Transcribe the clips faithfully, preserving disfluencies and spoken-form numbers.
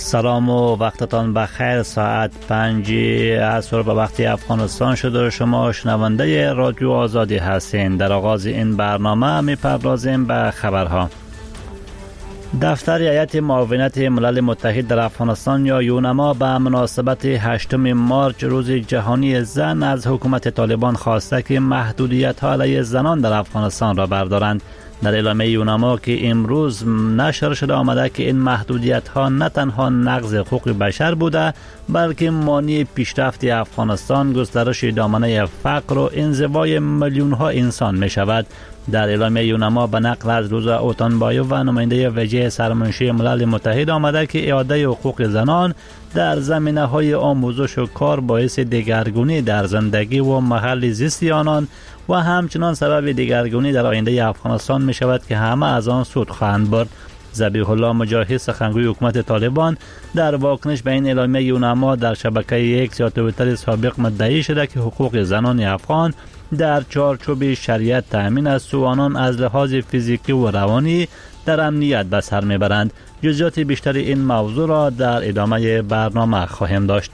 سلام و وقتتان بخیر. ساعت پنج عصر به وقت افغانستان شده و شما شنونده رادیو آزادی هستین. در آغاز این برنامه میپردازیم به خبرها. دفتر هیئت معاونت ملل متحد در افغانستان یا یونما به مناسبت هشتم مارچ روز جهانی زن از حکومت طالبان خواسته که محدودیت‌ها علیه زنان در افغانستان را بردارند. در اعلامیه یونما که امروز نشر شده آمده که این محدودیت‌ها نه تنها نقض حقوق بشر بوده بلکه مانع پیشرفت افغانستان، گسترش دامنه فقر و انزوای میلیون‌ها انسان می‌شود. در اعلامیه یونما به نقل از روزا اوتانبایو و نماینده ویژه سرمنشی ملل متحد آمده که اعاده حقوق زنان در زمینه‌های آموزش و کار باعث دگرگونی در زندگی و محل زیست آنان و همچنان سبب دگرگونی در آینده افغانستان می شود که همه از آن سود خواهند برد. ذبیح الله مجاهد، سخنگوی حکومت طالبان، در واکنش به این اعلامیه یونما در شبکه ایکس یا توییتر سابق مدعی شده که حقوق زنان افغان در چارچوب شریعت تامین است و آنان از لحاظ فیزیکی و روانی در امنیت به سر میبرند. جزئیات بیشتر این موضوع را در ادامه برنامه خواهیم داشت.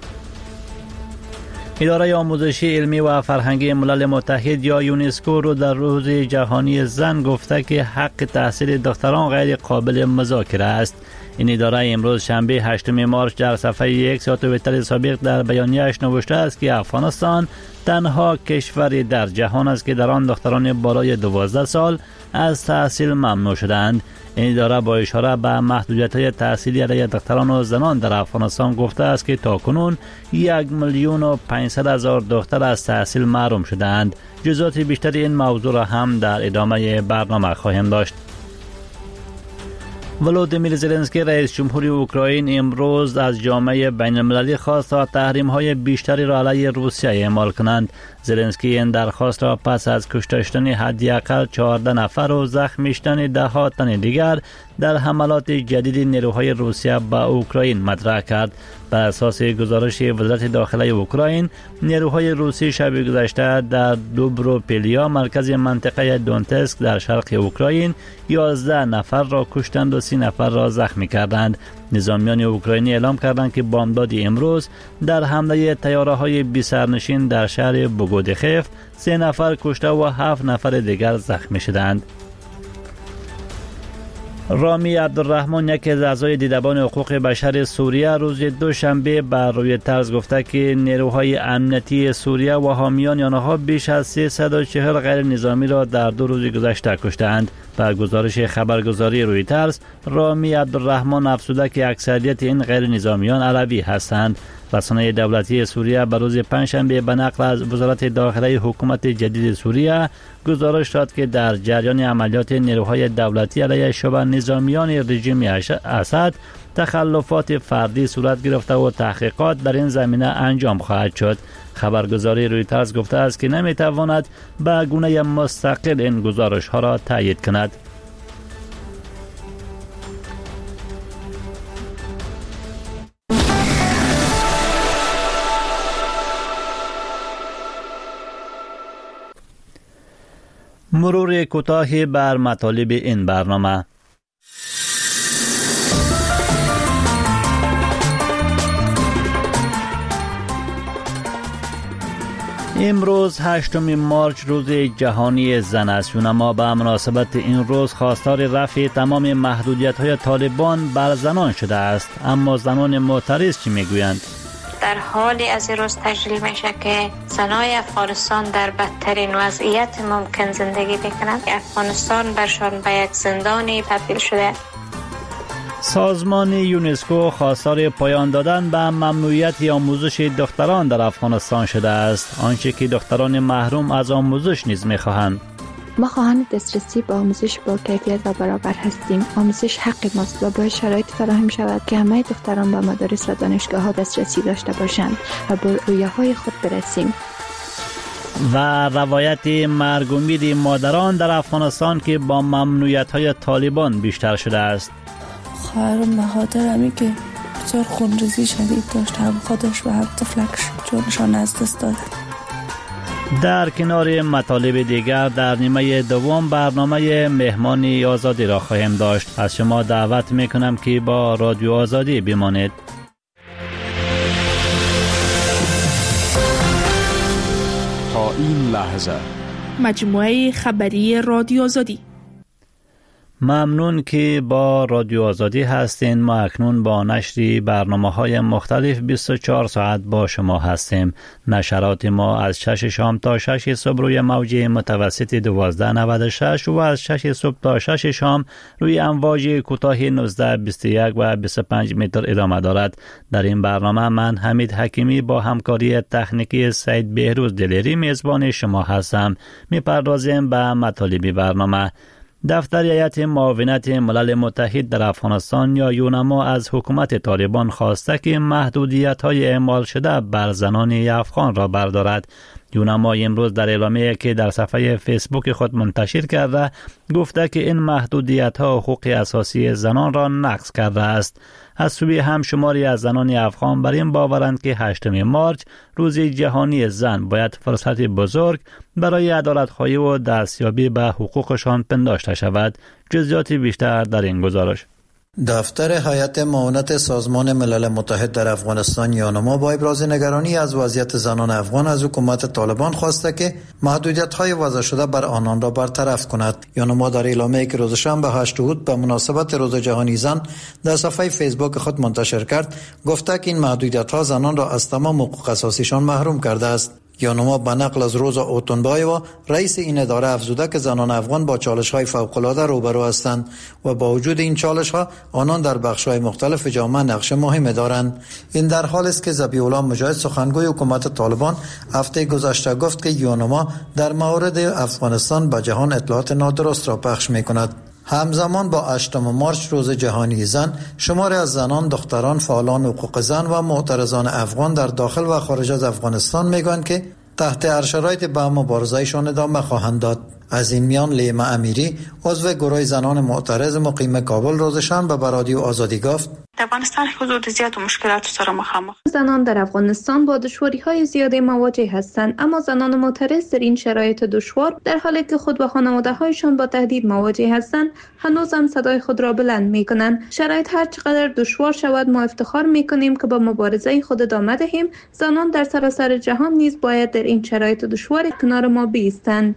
اداره آموزشی علمی و فرهنگی ملل متحد یا یونسکو رو در روز جهانی زن گفته که حق تحصیل دختران غیر قابل مذاکره است. این اداره امروز شنبه هشتم مارچ در صفحه ایکس یا توییتر سابق در بیانیه‌اش نوشته است که افغانستان تنها کشوری در جهان است که در آن دختران بالای دوازده سال از تحصیل ممنوع شدند. این اداره با اشاره به محدودیت‌های تحصیلی علیه دختران و زنان در افغانستان گفته است که تاکنون یک میلیون و پانصد هزار دختر از تحصیل محروم شدند. جزئیات بیشتر این موضوع را هم در ادامه برنامه خواهیم داشت. ولودیمیر زلنسکی رئیس جمهور اوکراین امروز از جامعه بین المللی خواست تا تحریم‌های بیشتری را علیه روسیه اعمال کنند. زلنسکی این درخواست را پس از کشته شدن حداقل چهارده نفر و زخمی شدن ده ها تن دیگر در حملات جدید نیروهای روسیه به اوکراین مطرح کرد. بر اساس گزارش وزارت داخله اوکراین، نیروهای روسی شب گذشته در دوبروپیلیا، مرکز منطقه دونتسک در شرق اوکراین، یازده نفر را کشتند و سی نفر را زخمی کردند. نظامیان اوکراینی اعلام کردند که بامداد امروز در حمله طیاره‌های بی سرنشین در شهر بوگودخف سه نفر کشته و هفت نفر دیگر زخمی شدند. رامی عبدالرحمن، یکی از اعضای دیدبان حقوق بشر سوریه، روز دوشنبه بر روی طرز گفته که نیروهای امنیتی سوریه و حامیان آنها بیش از سیصد و چهل غیر نظامی را در دو روز گذشته کشتند. با گزارش خبرگزاری رویترز، رامی عبدالرحمن افزوده که اکثریت این غیر نظامیان عربی هستند. رسانه دولتی سوریه به روز پنجشنبه به نقل از وزارت داخله حکومت جدید سوریه گزارش داد که در جریان عملیات نیروهای دولتی علیه شبه نظامیان رژیم اسد تخلفات فردی صورت گرفته و تحقیقات در این زمینه انجام خواهد شد. خبرگزاری رویترز گفته است که نمیتواند به گونه مستقل این گزارش ها را تایید کند. مرور کوتاهی بر مطالب این برنامه. امروز هشتم مارچ روز جهانی زن است. یونما به مناسبت این روز خواستار رفع تمام محدودیت‌های طالبان بر زنان شده است. اما زنان معترض چی میگویند؟ در حالی از این روز تجلیل میشه که زنای افغانستان در بدترین وضعیت ممکن زندگی میکنند. افغانستان برشان به یک زندانی تبدیل شده. سازمان یونسکو خواستار پایان دادن به ممنوعیت آموزش دختران در افغانستان شده است، آنچه که دختران محروم از آموزش نیز میخواهند. ما خواهان دسترسی به آموزش با کیفیت و برابر هستیم. آموزش حق ماست و باید شرایط فراهم شود که همه دختران به مدارس و دانشگاه ها دسترسی داشته باشند و به رویاهای خود برسیم. و روایت مرگ و میر مادران در افغانستان که با ممنوعیت های طالبان بیشتر شده است. خواهرم مهادر همی که بسیار خونریزی شدید داشت، هم خودش و هم طفلکش جونشان از دست دادند. در کنار مطالب دیگر در نیمه دوم برنامه مهمانی آزادی را خواهیم داشت. از شما دعوت میکنم که با رادیو آزادی بمانید. تا این لحظه مجموعه خبری رادیو آزادی. ممنون که با رادیو آزادی هستین. ما اکنون با نشر برنامه‌های مختلف بیست و چهار ساعت با شما هستیم. نشرات ما از شش شام تا شش صبح روی موج متوسط دوازده نود و شش و از شش صبح تا شش شام روی امواج کوتاه نوزده بیست و یک و بیست و پنج متر ادامه دارد. در این برنامه من حمید حکیمی با همکاری تکنیکی سعید بهروز دلیری میزبان شما هستم. میپردازیم به مطالب برنامه. دفتر هیئت معاونت ملل متحد در افغانستان یا یونما از حکومت طالبان خواسته که محدودیت‌های اعمال شده بر زنان افغان را بردارد. یونما امروز در اعلامیه‌ای که در صفحه فیسبوک خود منتشر کرده گفته که این محدودیت‌ها حقوق اساسی زنان را نقض کرده است. از سوی هم شماری از زنان افغان بر این باورند که هشتم مارچ روز جهانی زن باید فرصت بزرگ برای عدالت‌خواهی و دستیابی به حقوقشان پنداشته شود. جزئیات بیشتر در این گزارش. دفتر هیئت معاونت سازمان ملل متحد در افغانستان یونما با ابراز نگرانی از وضعیت زنان افغان از حکومت طالبان خواسته که محدودیت‌های وضع شده بر آنان را برطرف کند. یونما در اعلامیه‌ای که روز شنبه هشت اوت به مناسبت روز جهانی زن در صفحه فیسبوک خود منتشر کرد گفته که این محدودیت‌ها زنان را از تمام حقوق اساسیشان محروم کرده است. یونما به نقل از روزا اوتونبایوا رئیس این اداره افزوده که زنان افغان با چالش‌های فوق‌العاده روبرو هستند و با وجود این چالش‌ها آنان در بخش‌های مختلف جامعه نقش مهمی دارند. این در حالی است که ذبیح الله مجاهد سخنگوی حکومت طالبان هفته گذشته گفت که یونما در مورد افغانستان به جهان اطلاعات نادرست را پخش می‌کند. همزمان با هشتم مارچ روز جهانی زن، شماری از زنان، دختران، فعالان حقوق زن و معترضان افغان در داخل و خارج از افغانستان میگویند که تحت هر شرایطی به مبارزه‌شان ادامه خواهند داد. از این میان لیما امیری عضو گروه زنان معترض مقیم کابل روز شنبه به رادیو آزادی گفت در افغانستان حدود زیاد و مشکلات سره مخامخ. زنان در افغانستان با دشواری‌های زیادی مواجه هستند، اما زنان معترض در این شرایط دشوار در حالی که خود و خانواده‌هایشان با تهدید مواجه هستند هنوز هم صدای خود را بلند می‌کنند. شرایط هر چقدر دشوار شود ما افتخار می‌کنیم که با مبارزه خود ادامه دهیم. زنان در سراسر جهان نیز باید در این شرایط دشوار کنار ما بایستند.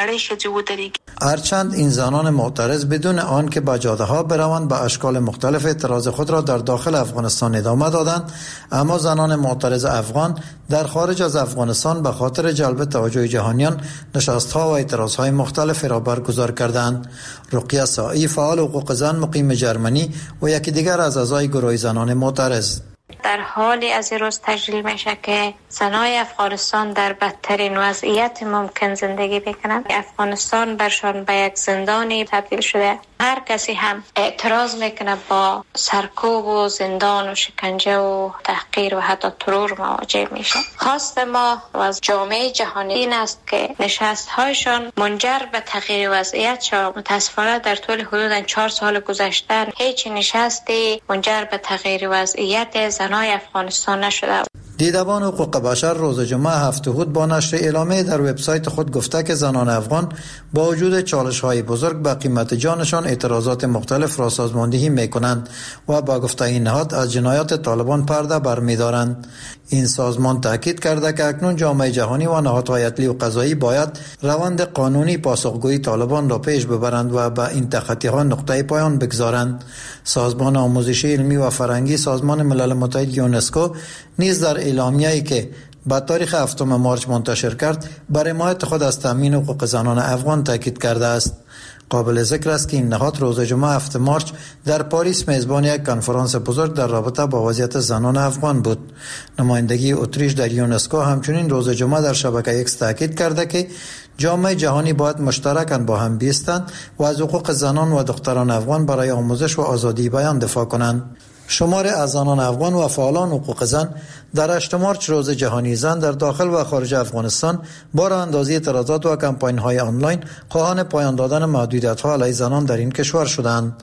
هرچند این زنان معترض بدون آن که به جاده‌ها بروند به اشکال مختلف اعتراض خود را در داخل افغانستان ادامه دادند، اما زنان معترض افغان در خارج از افغانستان به خاطر جلب توجه جهانیان نشست‌ها و اعتراض‌های مختلف را برگزار کردند. رقیه سائی فعال حقوق زن مقیم جرمنی و یکی دیگر از اعضای گروه زنان معترض در حالی از این روز تجلیل میشه که زنای افغانستان در بدترین وضعیت ممکن زندگی بکنند. افغانستان برشان به یک زندانی تبدیل شده. هر کسی هم اعتراض میکنه با سرکوب و زندان و شکنجه و تحقیر و حتی ترور مواجه میشه. خواست ما از جامعه جهانی این است که نشست‌هایشان منجر به تغییر وضعیت شود. متاسفانه در طول حدود چهار سال گذشته هیچ نشستی منجر به تغییر وضعیت زنای افغانستان نشده. دیدبان حقوق بشر روز جمعه هفت اوت با نشر اعلامیه در وبسایت خود گفته که زنان افغان با وجود چالش‌های بزرگ به قیمت جانشان اعتراضات مختلف را سازماندهی می‌کنند و با گفته این نهاد از جنایات طالبان پرده برمی‌دارند. این سازمان تاکید کرده که اکنون جامعه جهانی و نهادهای عدلی و قضایی باید روند قانونی پاسخگویی طالبان را پیش ببرند و به این تخطی‌ها نقطه پایان بگذارند. سازمان آموزشی علمی و فرهنگی سازمان ملل متحد یونسکو نیز در اعلامیه‌ای که با تاریخ هفتم مارچ منتشر کرد بر حمایت خود از تامین حقوق زنان افغان تاکید کرده است. قابل ذکر است که این نهاد روز جمعه هفتم مارچ در پاریس میزبان یک کنفرانس بزرگ در رابطه با وضعیت زنان افغان بود. نمایندگی اتریش در یونسکو همچنین روز جمعه در شبکه ایکس تاکید کرده که جامعه جهانی باید مشترکاً با هم بیستند و از حقوق زنان و دختران افغان برای آموزش و آزادی بیان دفاع کنند. شمار از زنان افغان و فعالان حقوق زن در هشتم مارچ روز جهانی زن در داخل و خارج افغانستان با راه اندازی اعتراضات و کمپاین‌های آنلاین خواهان پایان دادن محدودیت‌ها علیه زنان در این کشور شدند.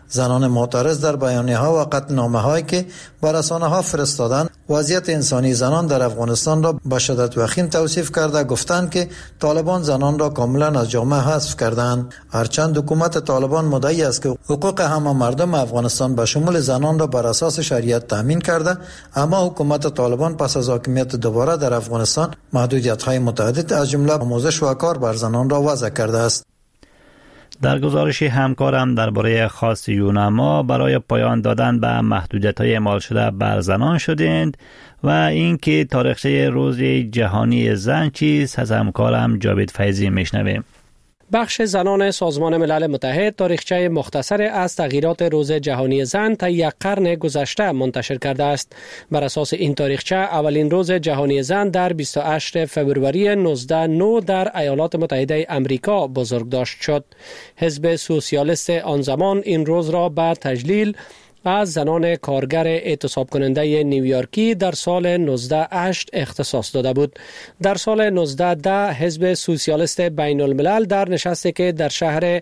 زنان معترض در بیانیه‌ها و قطعنامه‌هایی که بر رسانه‌ها فرستادند وضعیت انسانی زنان در افغانستان را به شدت وخیم توصیف کرده گفتند که طالبان زنان را کاملا از جامعه حذف کردند. هرچند حکومت طالبان مدعی است که حقوق همه مردم افغانستان به شمول زنان را بر اساس شریعت تامین کرده، اما حکومت طالبان پس از حاکمیت دوباره در افغانستان محدودیت‌های متعدد از جمله آموزش و کار بر زنان را وضع کرده است. در گزارش همکارم درباره خواست یونما برای پایان دادن به محدودیت‌های اعمال شده بر زنان شدند و اینکه تاریخچه روز جهانی زن چیست از همکارم جاوید فیضی میشنویم. بخش زنان سازمان ملل متحد تاریخچه مختصر از تغییرات روز جهانی زن تا یک قرن گذشته منتشر کرده است. بر اساس این تاریخچه اولین روز جهانی زن در بیست و هشتم فوریه نوزده نود در ایالات متحده آمریکا بزرگداشت شد. حزب سوسیالیست آن زمان این روز را به تجلیل از زنان کارگر اعتصاب کننده نیویورکی در سال نوزده هشت اختصاص داده بود. در سال نوزده ده حزب سوسیالیست بین الملل در نشستی که در شهر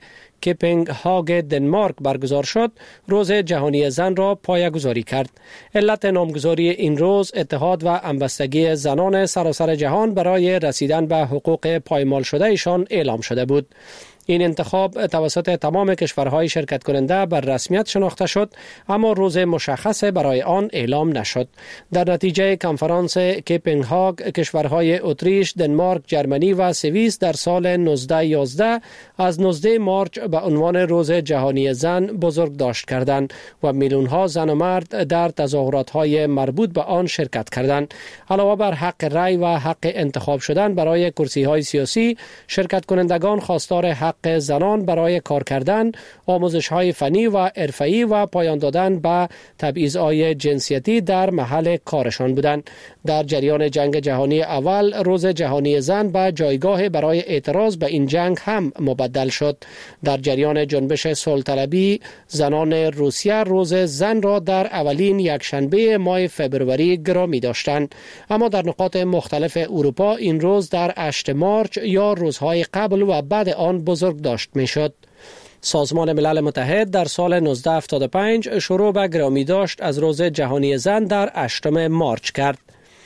کپنهاگ دنمارک برگزار شد روز جهانی زن را پایه‌گذاری کرد. علت نامگذاری این روز اتحاد و همبستگی زنان سراسر جهان برای رسیدن به حقوق پایمال شده ایشان اعلام شده بود. این انتخاب توسط تمام کشورهای شرکت کننده بر رسمیت شناخته شد، اما روز مشخص برای آن اعلام نشد. در نتیجه کنفرانس کپنهاگ کشورهای اتریش، دنمارک، جرمنی و سوئیس در سال نوزده یازده از نوزده مارچ به عنوان روز جهانی زن بزرگ داشت کردند و میلیون‌ها زن و مرد در تظاهرات‌های مربوط به آن شرکت کردند. علاوه بر حق رأی و حق انتخاب شدن برای کرسی‌های سیاسی، شرکت کنندگان خواستار حق زنان برای کار کردن، آموزش‌های فنی و حرفه‌ای و پایان دادن به تبعیض‌های جنسیتی در محل کارشان بودند. در جریان جنگ جهانی اول روز جهانی زن به جایگاه برای اعتراض به این جنگ هم مبدل شد. در جریان جنبش صلح‌طلبی زنان روسیه روز زن را در اولین یکشنبه ماه فوریه گرامی داشتند، اما در نقاط مختلف اروپا این روز در هشتم مارچ یا روزهای قبل و بعد آن بزرگ داشت می شد. سازمان ملل متحد در سال نوزده هفتاد و پنج شروع به گرامی داشت از روز جهانی زن در هشتم مارچ کرد.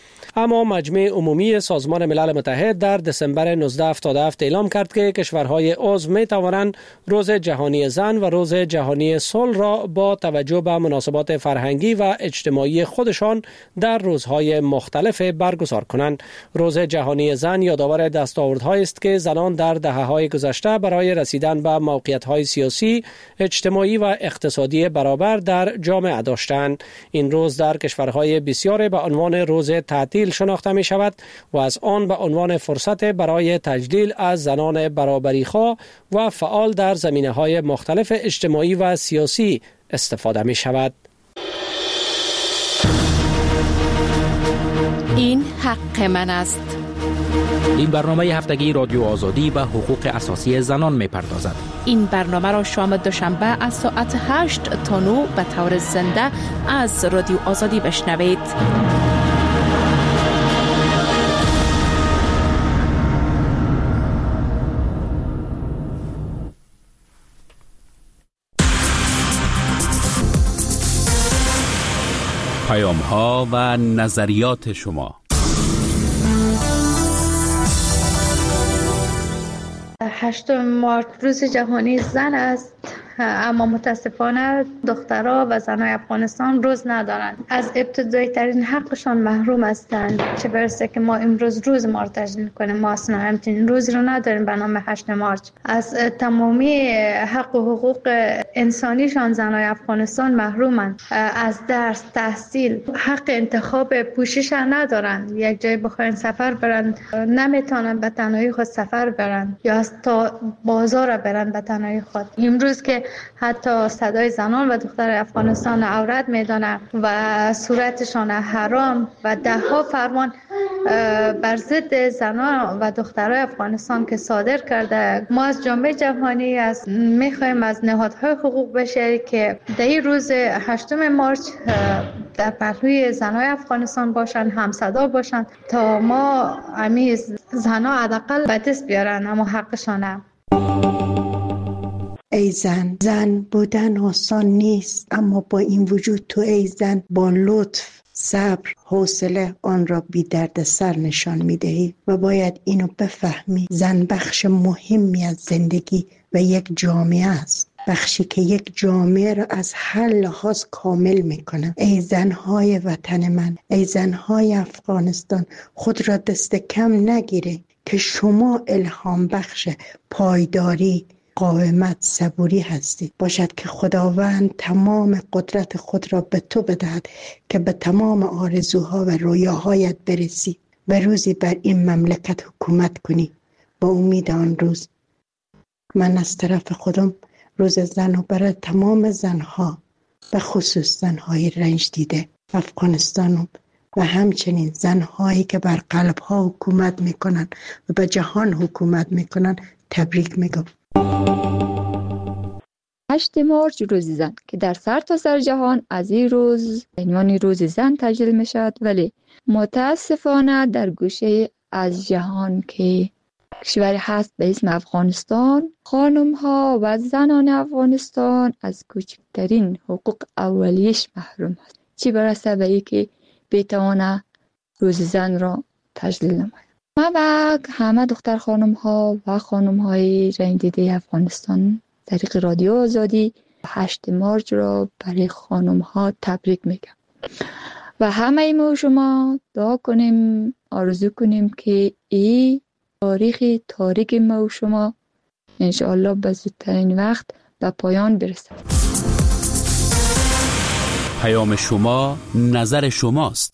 اما مجمع عمومی سازمان ملل متحد در دسامبر نوزده هفتاد و هفت اعلام کرد که کشورهای عضو می توانند روز جهانی زن و روز جهانی صلح را با توجه به مناسبات فرهنگی و اجتماعی خودشان در روزهای مختلف برگزار کنند. روز جهانی زن یادآور دستاوردهایی است که زنان در دهه‌های گذشته برای رسیدن به موقعیت‌های سیاسی، اجتماعی و اقتصادی برابر در جامعه داشتند. این روز در کشورهای بسیار به عنوان روز تعطیل شناخته می شود و از آن به عنوان فرصت برای تجلیل از زنان برابری‌خواه و فعال در زمینه‌های مختلف اجتماعی و سیاسی استفاده می شود. این حق من است. این برنامه هفتگی رادیو آزادی به حقوق اساسی زنان می پردازد. این برنامه را شام دوشنبه از ساعت هشت تا نه به طور زنده از رادیو آزادی بشنوید. پیام ها و نظریات شما. هشتم مارچ روز جهانی زن است، اما متاسفانه دخترها و زنای افغانستان روز ندارند. از ابتدایی ترین حقشان محروم هستند، چه برسه که ما امروز روز ما رو تجلیل کنیم. ما اصلا همچین روزی رو نداریم به نام هشتم مارچ. از تمامی حق و حقوق انسانیشان زنای افغانستان محرومند. از درس، تحصیل، حق انتخاب پوشش ندارند. یک جای بخواین سفر برن نمیتونن به تنهایی خود سفر برن یا از تا بازار برن به تنهایی خود. امروز که حتی صدای زنان و دختر افغانستان عورت میدانه و صورتشان حرام و ده ها فرمان بر ضد زنان و دخترای افغانستان که صادر کرده، ما از جامعه جهانی از میخوایم از نهادهای حقوق بشری که در این روز هشتم مارچ در پهلوی زنای افغانستان باشن، همصدا باشن تا ما امیز زنها حداقل به دست بیارن اما حقشانه. ای زن، زن بودن آسان نیست، اما با این وجود تو ای زن با لطف، صبر، حوصله آن را بی درد سر نشان می دهی و باید اینو بفهمی. زن بخش مهمی از زندگی و یک جامعه است، بخشی که یک جامعه را از هر لحاظ کامل میکنه. ای زنهای وطن من، ای زنهای افغانستان، خود را دست کم نگیره که شما الهام بخش پایداری، قاومت، صبوری هستید. باشد که خداوند تمام قدرت خود را به تو بدهد که به تمام آرزوها و رویاهایت برسی و روزی بر این مملکت حکومت کنی. با امید آن روز من از طرف خودم روز زن و برای تمام زنها و خصوص زنهای رنج دیده افغانستان و همچنین زنهایی که بر قلبها حکومت میکنن و به جهان حکومت میکنن تبریک میگم. هشتم مارچ روز زن که در سر تا سر جهان از این روز عنوان روز زن تجلیل می شود، ولی متاسفانه در گوشه از جهان که کشوری هست به اسم افغانستان، خانم ها و زنان افغانستان از کوچکترین حقوق اولیش محروم هست، چی برسه به ای که بتوانه روز زن را تجلیل نماید. ما و همه دختر خانم ها و خانم های رنج دیده افغانستان طریق رادیو آزادی هشتم مارچ را برای خانم ها تبریک میگم و همه ما شما دعا کنیم، آرزو کنیم که این تاریخ تاریک ما و شما انشاءالله به زودترین وقت به پایان برسد. پیام شما نظر شماست.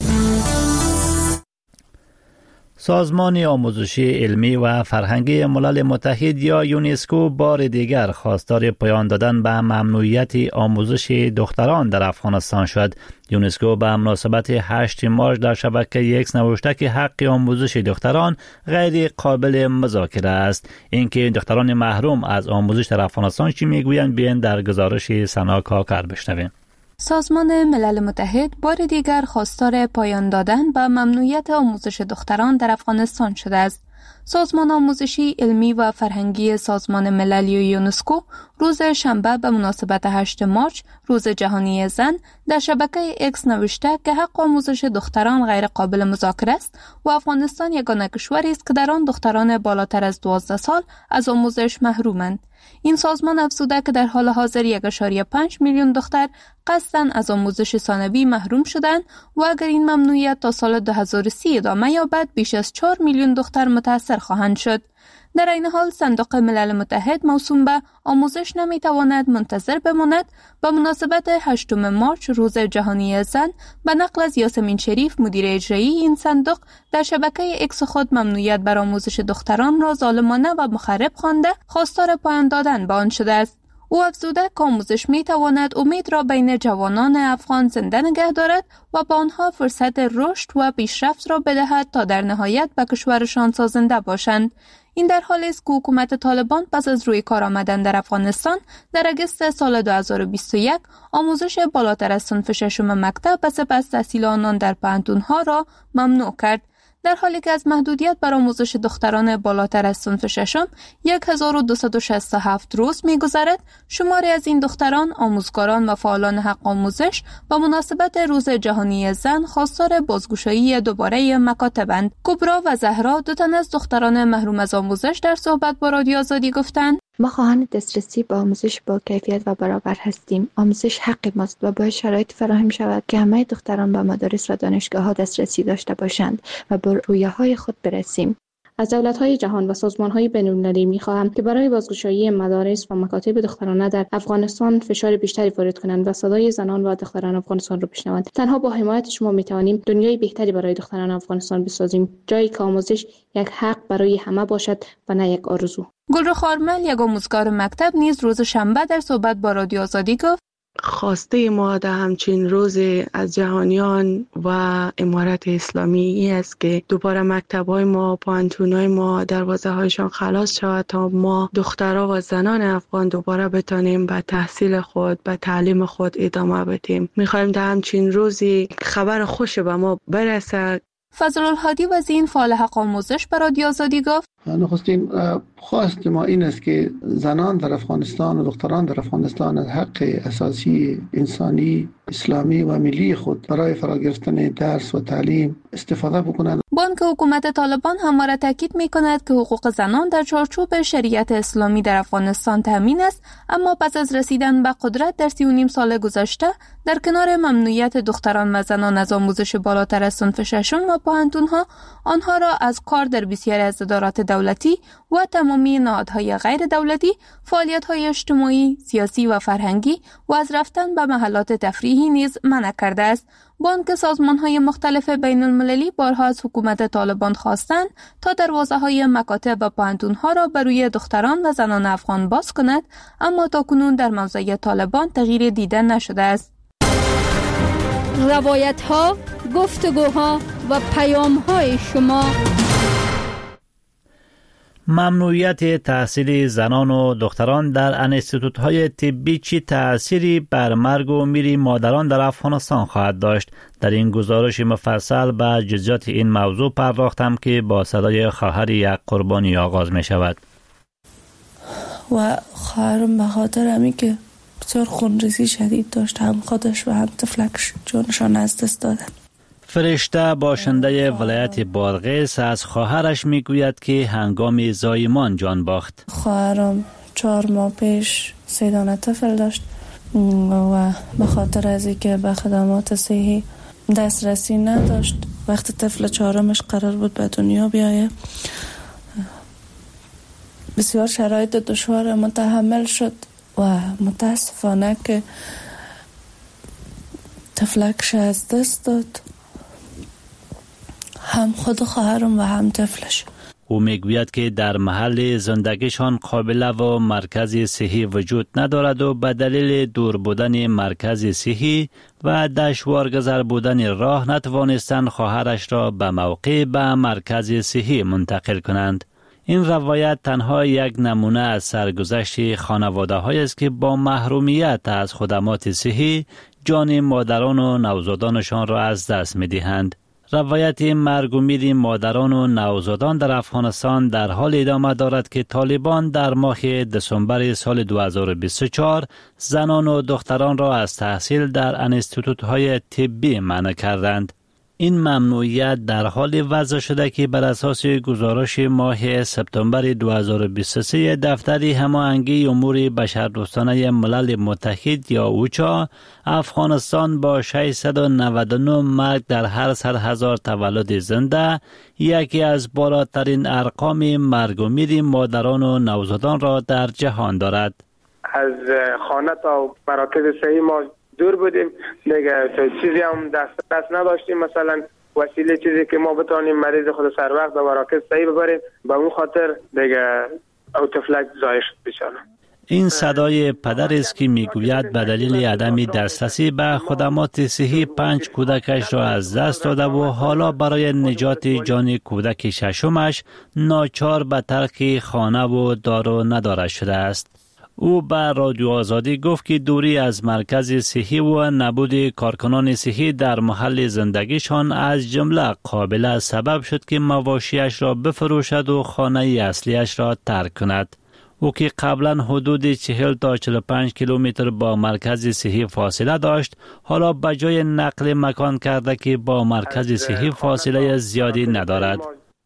سازمان آموزشی علمی و فرهنگی ملل متحد یا یونسکو بار دیگر خواستار پایان دادن به ممنوعیت آموزش دختران در افغانستان شد. یونسکو به مناسبت هشتم مارچ در شبکه اکس نوشته که حق آموزش دختران غیر قابل مذاکره است. اینکه دختران محروم از آموزش در افغانستان چی میگویند بیاین در گزارش سنا کاکر بشنویم. سازمان ملل متحد بار دیگر خواستار پایان دادن به ممنوعیت آموزش دختران در افغانستان شده است. سازمان آموزشی علمی و فرهنگی سازمان مللی و یونسکو روز شنبه به مناسبت هشتم مارچ روز جهانی زن در شبکه اکس نوشته که حق آموزش دختران غیر قابل مذاکره است و افغانستان یگانه کشوری است که در آن دختران بالاتر از دوازده سال از آموزش محرومند. این سازمان افزوده که در حال حاضر یک ممیز پنج میلیون دختر قصداً از آموزش ثانوی محروم شدند و اگر این ممنوعیت تا سال دو هزار و سی ادامه یابد بیش از چهار میلیون دختر متاثر خواهند شد. در این حال صندوق ملل متحد موسوم به آموزش نمیتواند منتظر بماند و مناسبت هشتم مارچ روز جهانی زن به نقل از یاسمین شریف مدیر اجرایی این صندوق در شبکه اکس خود ممنوعیت بر آموزش دختران را ظالمانه و مخرب خوانده خواستار پایان دادن به آن شده است. او افزوده که آموزش می تواند امید را بین جوانان افغان زنده نگه دارد و با آنها فرصت رشد و پیشرفت را بدهد تا در نهایت به کشورشان سازنده باشند. این در حالی است که حکومت طالبان پس از روی کار آمدن در افغانستان در اگست سال دو هزار و بیست و یک آموزش بالاتر از صنف ششم مکتب و سپس تحصیل آنان در پانتونها را ممنوع کرد. در حالی که از محدودیت بر آموزش دختران بالاتر از صنف ششم هزار و دویست و شصت و هفت روز می‌گذرد، شماری از این دختران، آموزگاران و فعالان حق آموزش و مناسبت روز جهانی زن خواستار بازگشایی دوباره مکاتبند. کبرا و زهرا، دو تن از دختران محروم از آموزش، در صحبت با رادیو آزادی گفتند: ما خواهان دسترسی به آموزش با کیفیت و برابر هستیم. آموزش حق ماست و باید شرایط فراهم شود که همه دختران به مدارس و دانشگاه‌ها دسترسی داشته باشند و به رویاهای خود برسیم. از دولت‌های جهان و سازمان‌های بین‌المللی می‌خواهم که برای بازگشایی مدارس و مکاتب دخترانه در افغانستان فشار بیشتری وارد کنند و صدای زنان و دختران افغانستان را بشنوند. تنها با حمایت شما می‌توانیم دنیای بهتری برای دختران افغانستان بسازیم، جایی که آموزش یک حق برای همه باشد و نه یک آرزو. گلرخ آرمل، یک آموزگار مکتب، نیز روز شنبه در صحبت با رادیو آزادی گفت: خواسته ما در همچین روز از جهانیان و امارت اسلامی ای است که دوباره مکتب‌های ما، پانتون‌های ما دروازه هایشان خلاص شود تا ما دخترها و زنان افغان دوباره بتانیم به تحصیل خود، به تعلیم خود ادامه بدیم. می‌خوایم در همچین روزی خبر خوش به ما برسه. فضل الهادی وزین فعال حق آموزش به رادیو آزادی گفت نخستین خواست ما این است که زنان در افغانستان و دختران در افغانستان از حق اساسی انسانی اسلامی و ملی خود برای فرا گرفتن درس و تعلیم استفاده بکنند. بانک حکومت طالبان همواره تاکید می‌کند که حقوق زنان در چارچوب شریعت اسلامی در افغانستان تامین است، اما پس از رسیدن به قدرت در سی و نیم سال گذشته در کنار ممنوعیت دختران و زنان از آموزش بالاتر از صنف ششم و پوهنتون‌ها، آنها را از کار در بسیاری از ادارات دولتی و تمامی نهادهای غیر دولتی، فعالیت‌های اجتماعی، سیاسی و فرهنگی و از رفتن به محلات تفریحی نیز منع کرده است. بانک سازمان‌های مختلف بین المللی بارها از حکومت طالبان خواستند تا دروازه‌های مکاتب و پوهنتون‌ها را بر روی دختران و زنان افغان باز کند، اما تاکنون در موضع طالبان تغییر دیده نشده است. روایت‌ها، گفتگوها و پیام‌های شما. ممنوعیت تحصیل زنان و دختران در انستیتوت‌های طبی چی تأثیری بر مرگ و میر مادران در افغانستان خواهد داشت؟ در این گزارش مفصل به جزئیات این موضوع پرداختم که با صدای خواهر یک قربانی آغاز می شود. و خواهرم به خاطر همین که بسیار خونریزی شدید داشت، هم خودش و هم طفلکش جونشان از دست دادن. فرشته باشنده ولایت بادغیس از خواهرش میگوید که هنگام زایمان جان باخت. خواهرم چهار ماه پیش سه دانه طفل داشت و به خاطر از اینکه به خدمات صحی دسترسی نداشت، وقتی طفل چهارمش قرار بود به دنیا بیایه بسیار شرایط دشوار متحمل شد و متاسفانه که طفلکش از دست داد، هم خود خواهرم و هم طفلش. او میگوید که در محل زندگیشان قابله و مرکز صحی وجود ندارد و به دلیل دور بودن مرکز صحی و دشوارگذر بودن راه نتوانستند خواهرش را به موقع به مرکز صحی منتقل کنند. این روایت تنها یک نمونه از سرگذشت خانواده هایی است که با محرومیت از خدمات صحی جان مادران و نوزادانشان را از دست می دهند. روایت مرگ و میر مادران و نوزادان در افغانستان در حال ادامه دارد که طالبان در ماه دسامبر سال دو هزار و بیست و چهار زنان و دختران را از تحصیل در انستیتوت‌های طبی منع کردند. این ممنوعیت در حال وضع شده که بر اساس گزارش ماه سپتامبر دو هزار و بیست و سه دفتر هماهنگی امور بشردوستانه ملل متحد یا اوچا، افغانستان با ششصد و نود و نه مرگ در هر صد هزار تولد زنده یکی از بالاترین ارقام مرگ و میر مادران و نوزادان را در جهان دارد. از خانه تا مراکز صحی ما دور بودیم، دیگه چیزی هم دسترس نداشتیم، مثلا وسیله چیزی که ما بتونیم مریض خود سر وقت به مراکز صحی ببریم، به اون خاطر دیگه او طفلک ضایع شد بیچاره. این صدای پدر است که میگوید به دلیل عدم دسترسی به خدمات صحی پنج کودکش را از دست داده و حالا برای نجات جان کودک ششمش ناچار به ترک خانه و دار و نداره شده است. او به رادیو آزادی گفت که دوری از مرکز صحی و نبود کارکنان صحی در محل زندگیشان از جمله قابل سبب شد که مواشیش را بفروشد و خانه اصلیش را ترک کند. او که قبلا حدود چهل تا چهل و پنج کیلومتر با مرکز صحی فاصله داشت، حالا به جای نقل مکان کرده که با مرکز صحی فاصله زیادی ندارد.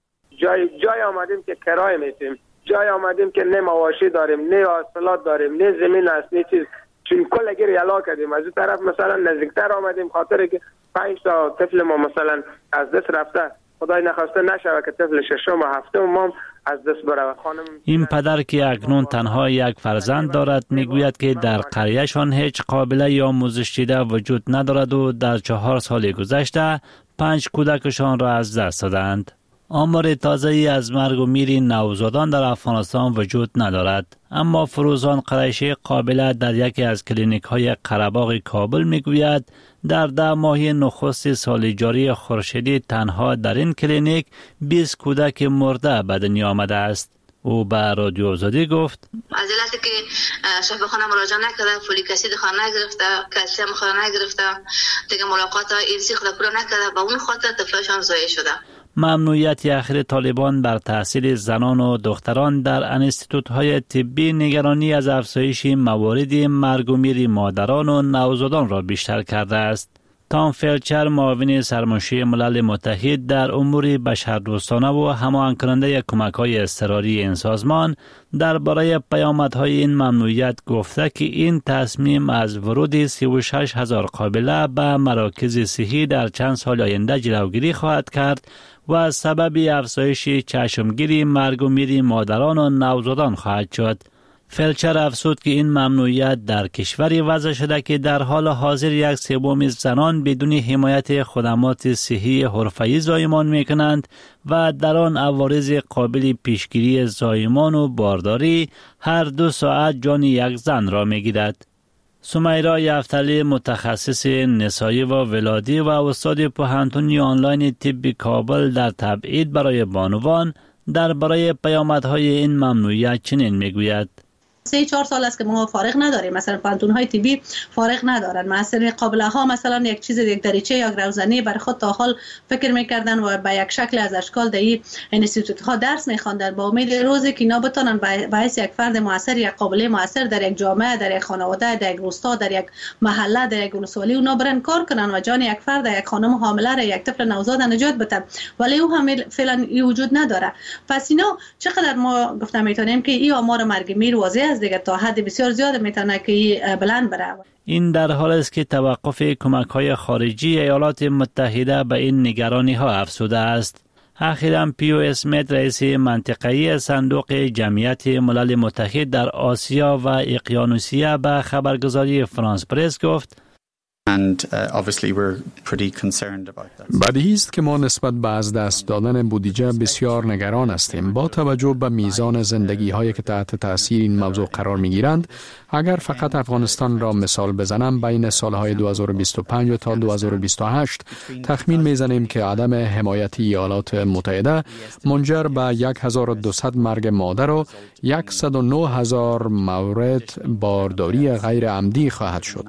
جای جای آمدیم که کرایه میتیم، جای آمدیم که نه مواشی داریم، نه حاصلات داریم، نه زمین است، نه چیز، چون کل گیر یلا کردیم. از اون طرف مثلا نزدیکتر آمدیم خاطر که پنج تا طفل ما مثلا از دست رفته، خدای نخواسته نشود که طفل ششم و هفتم ما از دست بره. خانم این پدر که اکنون تنها یک فرزند دارد میگوید که در قریهشان هیچ قابله آموزش دیده وجود ندارد و در چهار سال گذشته پنج کودکشان را از دست دادند. آمار تازه‌ای از مرگ و میر نوزادان در افغانستان وجود ندارد، اما فروزان قریشی قابله در یکی از کلینیک‌های قره‌باغ کابل میگوید در ده ماه نخست سال جاری خورشیدی تنها در این کلینیک بیست کودک مرده به دنیا آمده است. او به رادیو آزادی گفت از لحظه که شفا خانه مراجعه نکرده، فولیک اسید خانه نگرفته، کلسیم خانه نگرفته، دیگه ملاقات اینسی خود پورا نکرده، با اون خاطر طفلشان ضایع شده. ممنوعیت اخیر طالبان بر تحصیل زنان و دختران در انستیتوت‌های طبی نگرانی از افزایش موارد مرگ و میر مادران و نوزادان را بیشتر کرده است. تام فلچر، معاون سرمنشی ملل متحد در امور بشردوستانه و هماهنگ کننده کمک‌های اضطراری این سازمان، درباره پیامدهای این ممنوعیت گفته که این تصمیم از ورود سی و شش هزار قابله به مراکز صحی در چند سال آینده جلوگیری خواهد کرد و سبب افزایش چشمگیری مرگ و میر مادران و نوزادان خواهد شد. فلچر افزود که این ممنوعیت در کشوری وضع شده که در حال حاضر یک سوم زنان بدون حمایت خدمات صحی حرفه‌ای زایمان می‌کنند و در آن عوارض قابل پیشگیری زایمان و بارداری هر دو ساعت جان یک زن را می‌گیرد. سمیرا یفتلی، متخصص نسایی و ولادی و استاد پوهنتون آنلاین طب کابل در تبعید برای بانوان، درباره پیامدهای این ممنوعیت چنین میگوید: سه چهار سال است که ما فارغ نداریم، مثلا پانتون های طبی فارغ ندارن، مثلا قابله ها مثلا یک چیز یک دریچه یا روزنی برای خود تا حال فکر میکردن و به یک شکل از اشکال در این انستیتوت ها درس میخواندن با امید روزی که اینا بتونن به حیث یک فرد موثر، یک قابله موثر در یک جامعه، در یک خانواده، در یک روستا، در یک محله، در یک ولسوالی اونا برن کار کنن و جان یک فرد، یک خانم حامله را، یک طفل نوزاد نجات بدن، ولی او هم فعلا وجود نداره. پس اینا چقدر ما گفتم میتونیم که این آمار مرگ میر واضح است دیگه، تا حد بسیار زیاد میتونه که بلند بره. این در حال است که توقف کمک‌های خارجی ایالات متحده به این نگرانی‌ها افزوده است. اخیراً پیو اسمیت، رئیس منطقه‌ای صندوق جمعیت ملل متحد در آسیا و اقیانوسیه، به خبرگزاری فرانس پرس گفت: بدیهی است که ما نسبت به از دست دادن بودجه بسیار نگران هستیم. با توجه به میزان زندگی هایی که تحت تاثیر این موضوع قرار می گیرند، اگر فقط افغانستان را مثال بزنم، بین سالهای دو هزار و بیست و پنج تا دو هزار و بیست و هشت تخمین می زنیم که عدم حمایت ایالات متحده منجر به هزار و دویست مرگ مادر و صد و نه هزار مورد بارداری غیر عمدی خواهد شد.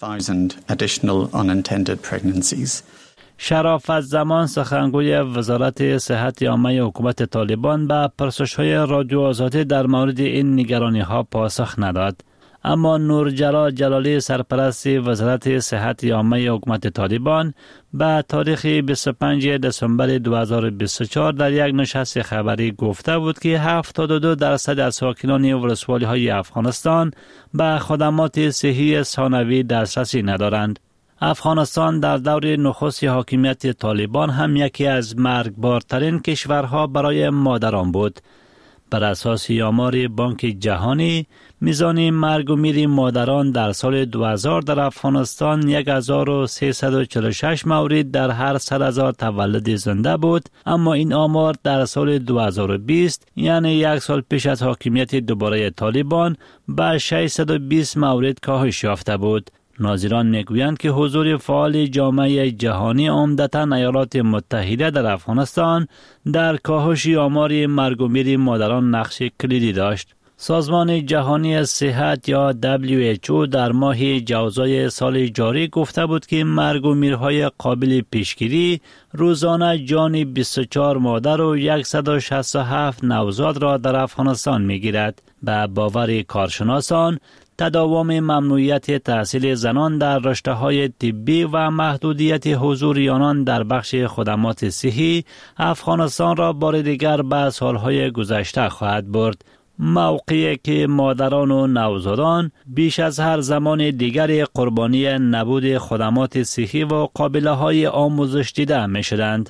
شرافت زمان، سخنگوی وزارت صحت عامه حکومت طالبان، به پرسش‌های رادیو آزادی در مورد این نگرانی‌ها پاسخ نداد. اما نورجلا جلالی، سرپرست وزارت صحت عامه حکومت طالبان، به تاریخ بیست و پنجم دسامبر دو هزار و بیست و چهار در یک نشست خبری گفته بود که هفتاد و دو درصد از ساکنان ولسوالی‌های افغانستان به خدمات صحی ثانوی دسترسی ندارند. افغانستان در دور نخست حاکمیت طالبان هم یکی از مرگبارترین کشورها برای مادران بود. بر اساس آمار بانک جهانی، میزان مرگ و میر مادران در سال دو هزار در افغانستان هزار و سیصد و چهل و شش مورد در هر صد هزار تولد زنده بود، اما این آمار در سال دو هزار و بیست، یعنی یک سال پیش از حاکمیت دوباره طالبان، به ششصد و بیست مورد کاهش یافته بود. ناظران میگویند که حضور فعال جامعه جهانی، عمدتاً ایالات متحده، در افغانستان در کاهش آمار مرگ و میر مادران نقش کلیدی داشت. سازمان جهانی صحت یا دبلیو اچ او در ماه جوزای سال جاری گفته بود که مرگ و میرهای قابل پیشگیری روزانه جان بیست و چهار مادر و صد و شصت و هفت نوزاد را در افغانستان میگیرد. به باور کارشناسان، تداوم ممنوعیت تحصیل زنان در رشته‌های طبی و محدودیت حضور آنان در بخش خدمات صحی افغانستان را بار دیگر به سالهای گذشته خواهد برد. موقعی که مادران و نوزادان بیش از هر زمان دیگر قربانی نبود خدمات صحی و قابله‌های آموزش دیده می شدند.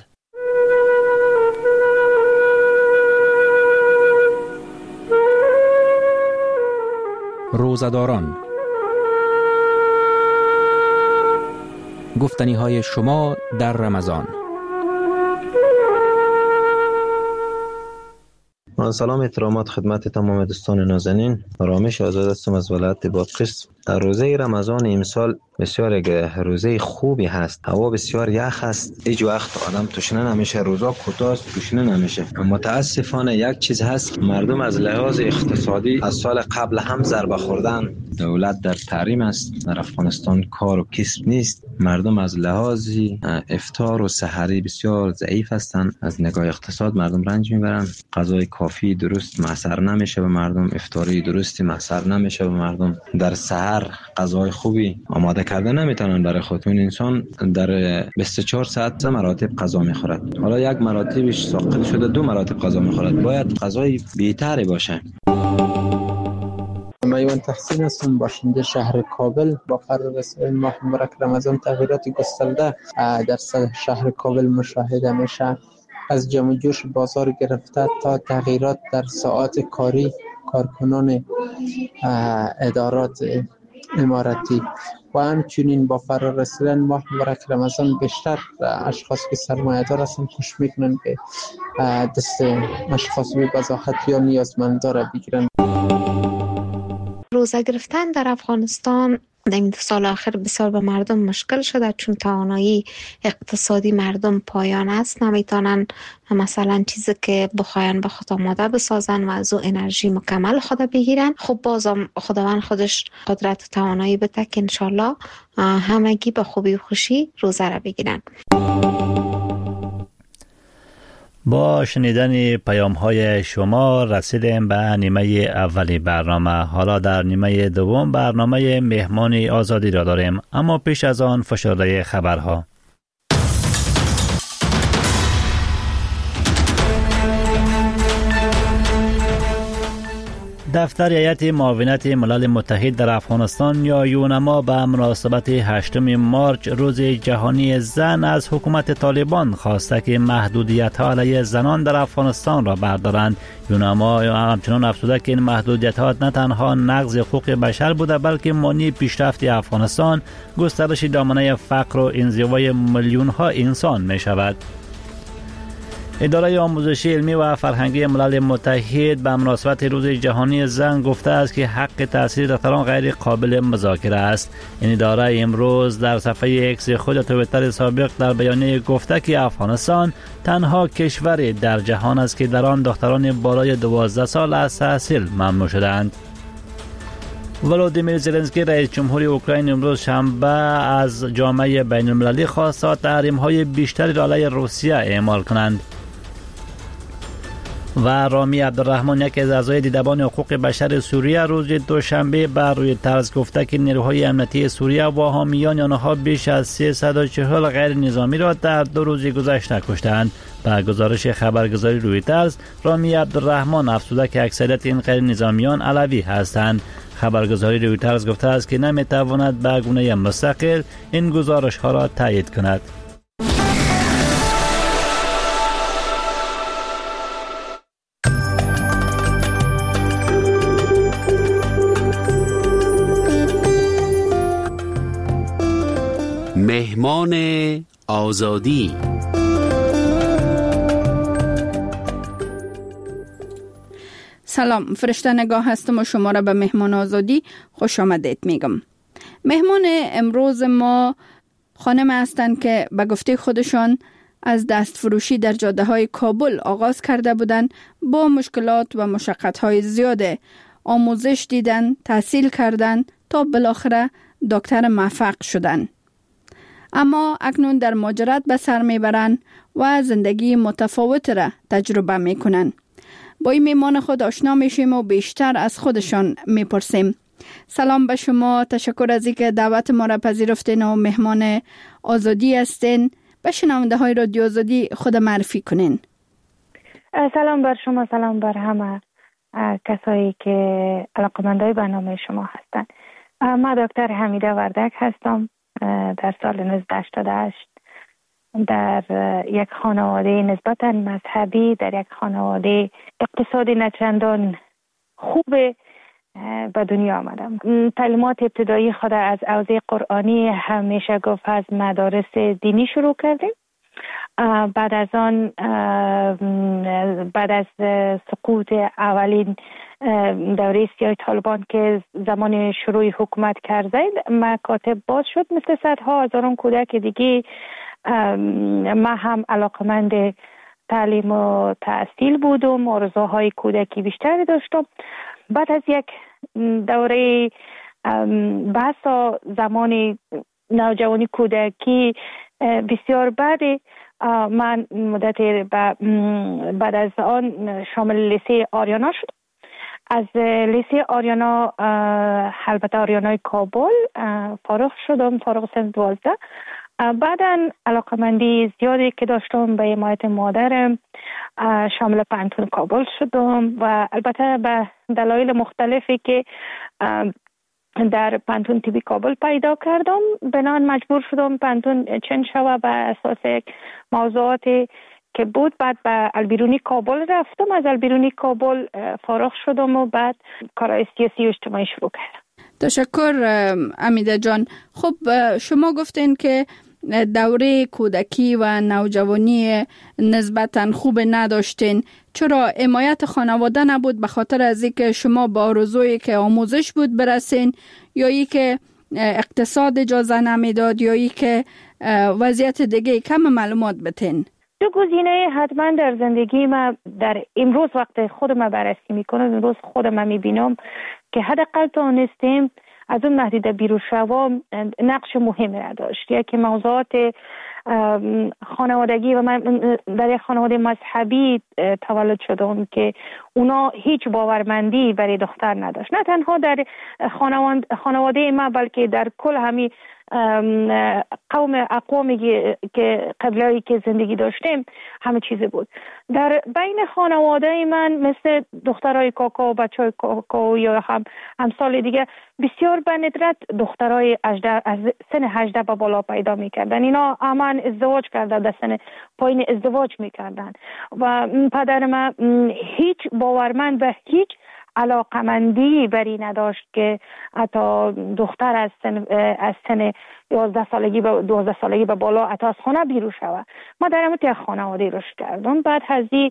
روزه‌داران، گفتنی‌های شما در رمضان. سلام احترامات خدمت تمام دوستان نازنین. رامش آزاد هستم از ولایت بادغیس. روزه رمضان امسال بسیار یک روزه خوبی هست. هوا بسیار یخ است. هیچ وقت آدم تشنه نمیشه. روزا کوتاه تشنه نمیشه. متاسفانه یک چیز هست، مردم از لحاظ اقتصادی از سال قبل هم ضربه خوردن. دولت در تحریم است. در افغانستان کار و کسب نیست. مردم از لحاظ افطار و سحری بسیار ضعیف هستند. از نگاه اقتصاد مردم رنج میبرن. غذای کافی درست میسر نمیشه به مردم. افطاری درستی میسر نمیشه به مردم. در سحر غذای خوبی آماده کرده نمیتونن برای خودشون. انسان در بیست و چهار ساعت مراتب غذا میخورد. حالا یک مراتبش ساقط شده دو مراتب غذا میخورد. باید غذای بهتری باشه. میوان تحسین هستم، باشنده شهر کابل. با قرار رسیدن ماه مبارک رمضان تغییرات گسترده در شهر کابل مشاهده میشه. از جمع جوش بازار گرفته تا تغییرات در ساعات کاری کارکنان ادارات اماراتی و همچنین با فرار رسیدن ماه مبارک رمضان بیشتر اشخاص که سرمایه‌دار هستن کوشش میکنن که دست اشخاص بی بضاحت یا نیازمندا را بگیرن. روزه گرفتن در افغانستان در این دو سال آخر بسیار به مردم مشکل شده، چون توانایی اقتصادی مردم پایان است. نمیتونن مثلا چیزی که بخواین به خود آماده بسازن و از او انرژی مکمل خود بگیرن. خب بازم خداوند خودش قدرت و توانایی بده که انشالله همگی به خوبی و خوشی روزه را بگیرن. با شنیدن پیام های شما رسیدیم به نیمه اولی برنامه. حالا در نیمه دوم برنامه مهمان آزادی را داریم، اما پیش از آن فشرده خبرها. دفتر هیئت معاونت ملل متحد در افغانستان یا یونما به مناسبت هشتم مارچ روز جهانی زن از حکومت طالبان خواسته که محدودیت‌ها علیه زنان در افغانستان را بردارند. یونما همچنان افزوده که این محدودیت‌ها نه تنها نقض حقوق بشر بوده بلکه مانع پیشرفت افغانستان، گسترش دامنه فقر و انزوای میلیون‌ها انسان می‌شود. اداره آموزشی علمی و فرهنگی ملل متحد به مناسبت روز جهانی زن گفته است که حق تحصیل دختران غیر قابل مذاکره است. این اداره امروز در صفحه ایکس خود توییتر سابق در بیانیه گفته که افغانستان تنها کشور در جهان است که در آن دختران بالای دوازده سال از تحصیل ممنوع شدند. ولودیمیر زلنسکی رئیس جمهوری اوکراین امروز شنبه از جامعه بین المللی خواست تا تحریم‌های بیشتری را علیه روسیه اعمال کنند. و رامی عبدالرحمن، یکی از اعضای دیدبان حقوق بشر سوریه، روز دوشنبه بر روی طرز گفته که نیروهای امنیتی سوریه و حامیان آنها بیش از سیصد و چهل غیر نظامی را در دو روز گذشته کشتند. با گزارش خبرگزاری رویترز، رامی عبدالرحمن افزوده که اکثریت این غیر نظامیان علوی هستند. خبرگزاری رویترز گفته است که نمیتواند به گونه مستقل این گزارش ها را تایید کند. مهمان آزادی. سلام، فرشته نگاه هستم و شما را به مهمان آزادی خوش آمدید میگم. مهمان امروز ما خانم هستند که به گفته خودشان از دست فروشی در جاده های کابل آغاز کرده بودند. با مشکلات و مشقت های زیاده آموزش دیدن، تحصیل کردن تا بالاخره دکتر موفق شدن. اما اکنون در مهاجرت به سر میبرند و زندگی متفاوت را تجربه میکنند. با این میمان خود آشنا میشیم و بیشتر از خودشان میپرسیم. سلام به شما، تشکر از اینکه دعوت ما را پذیرفتین و مهمان آزادی هستین. به شنونده های رادیو آزادی خود معرفی کنین. سلام بر شما، سلام بر همه کسایی که علاقه‌مندای برنامه شما هستند. من دکتر حمیده وردک هستم. در سال نوزده هشتاد و هشت در یک خانواده نسبتاً مذهبی، در یک خانواده اقتصادی نچندان خوب به دنیا آمدم. تعلیمات ابتدایی خود از حوزه قرآنی همیشه گفت از مدارس دینی شروع کردیم. بعد از آن بعد از سقوط اولین دوره سیاه طالبان که زمان شروع حکومت کرده مکاتب باز شد مثل صدها هزاران کودک دیگه. ما هم علاقمند تعلیم و تحصیل بودم، آرزوهای کودکی بیشتری داشتم. بعد از یک دوره بحث زمان نوجوانی کودکی بسیار بعد، من مدت بعد از آن شامل لیسه آریانا شدم. از لیسه آریانا، البته آریانای کابل فارغ شدم، فارغ سن دوازده. بعدا علاقمندی زیادی که داشتم به حمایت مادرم شامل پانتون کابل شدم و البته به دلایل مختلفی که در پانتون تیبی کابل پیدا کردم بنان مجبور شدم پانتون چنج شوه به اساس موضوعاتی که بود. بعد به البیرونی کابل رفتم، از البیرونی کابل فارغ شدم و بعد کارهای سیاسی و اجتماعی شروع کردم. تشکر امیده جان. خب شما گفتین که دوره کودکی و نوجوانی نسبتاً خوب نداشتین. چرا حمایت خانواده نبود؟ به خاطر از اینکه شما با آرزویی که آموزش بود برسین، یا ای که اقتصاد اجازه نمیداد، یا ای که وضعیت دیگه؟ کم معلومات بتین. دو گزینه حتما در زندگی ما در امروز وقت خودم بررسی میکنم، امروز خودم میبینم که حداقل تونستیم از اون محدوده بیرون شوم نقش مهمی را داشت. یکی موضوعات خانوادگی و من در یک خانواده مذهبی تولد شدم که اونا هیچ باورمندی برای دختر نداشت، نه تنها در خانواده ما بلکه در کل همی قوم اقوامی که قبلایی که زندگی داشتیم همه چیزی بود. در بین خانواده من مثل دخترای کاکا و بچهای کاکا یا هم همسال دیگه بسیار به ندرت دخترای از سن هجده به بالا پیدا میکردن. اینا همان ازدواج کرده، در سن پایین ازدواج میکردن و پدر من هیچ باورمند و هیچ علاقمندی بری نداشت که حتی دختر از سن از سن یازده سالگی به دوازده سالگی به بالا حتی از خانه بیرون شود. ما در همون یک خانواده رشد کردم. بعد از این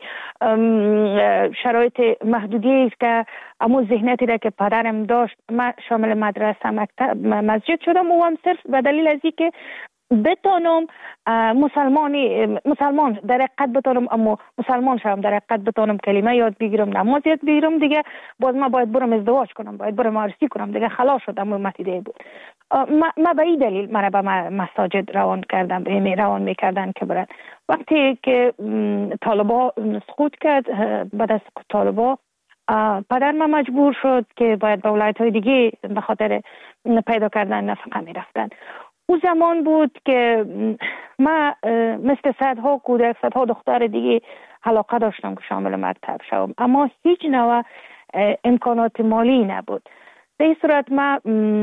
شرایط محدودی است که امو ذهنیتی را که پدرم داشت، من شامل مدرسه مکتب مسجد شدم و هم صرف به دلیل از اینکه بتونم مسلمانی مسلمان در حقیقت بتونم اما مسلمان شوم، در حقیقت بتونم کلمه یاد بگیرم، نماز یاد بگیرم، دیگه باز ما باید برم ازدواج کنم، باید برم عروسی کنم، دیگه خلاص شدم. متیده بود ما, ما به این دلیل مرا به مساجد روان کردم، به روان میکردن که برن. وقتی که طالبا سقوط کرد، بعد از طالبا پدر من مجبور شد که باید به ولایت های دیگه به خاطر پیدا کردن نفقه میرفتن. او زمان بود که من مثل صدها کودک، صدها دختر دیگه علاقه داشتم که شامل مکتب شوم، اما هیچ نوع امکانات مالی نبود. به این صورت من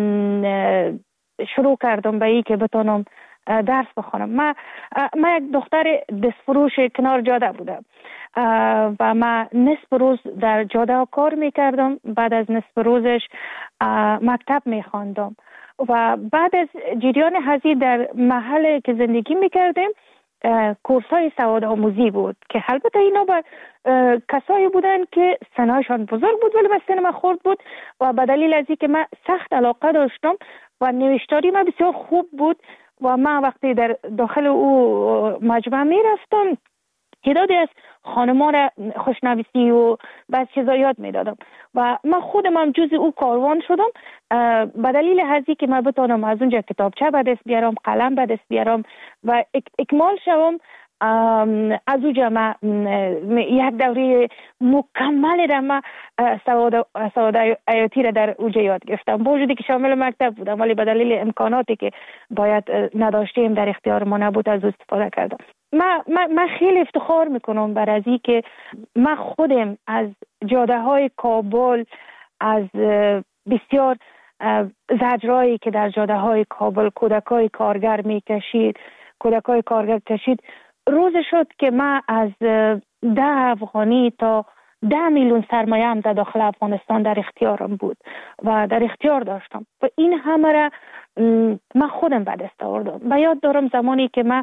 شروع کردم به این که بتونم درس بخونم. من من یک دختر دستفروش کنار جاده بودم و من نصف روز در جاده کار میکردم، بعد از نصف روزش مکتب میخواندم و بعد از جریان هزی در محل که زندگی میکردیم کورس های سواد آموزی بود که البته اینا با کسایی بودن که سنهایشان بزرگ بود ولی سن من خورد بود و به دلیل از اینکه من سخت علاقه داشتم و نوشتاری من بسیار خوب بود و من وقتی در داخل او مجمع میرفتم تعدادی از خانما را خوشنویسی و بعض چیزا یاد میدادم و من خودم هم جز او کاروان شدم به دلیل هزی که من بتونم از اونجا کتابچه به دست بیارم، قلم به دست بیارم و اک اکمال شوم. از اونجا من یک دوره مکمل را من سواد سواد حیاتی را در اونجا یاد گرفتم، با وجودی که شامل مکتب بودم ولی به دلیل امکاناتی که باید نداشتیم در اختیار ما نبود از استفاده کردم. من من خیلی افتخار میکنم بر از این که من خودم از جاده های کابل، از بسیار زجرایی که در جاده های کابل کودکای کارگر میکشید کودکای کارگر کشید روز شد که من از ده افغانی تا ده میلیون سرمایه هم در داخل افغانستان در اختیارم بود و در اختیار داشتم و این همه را من خودم به دست آوردم. و یاد دارم زمانی که من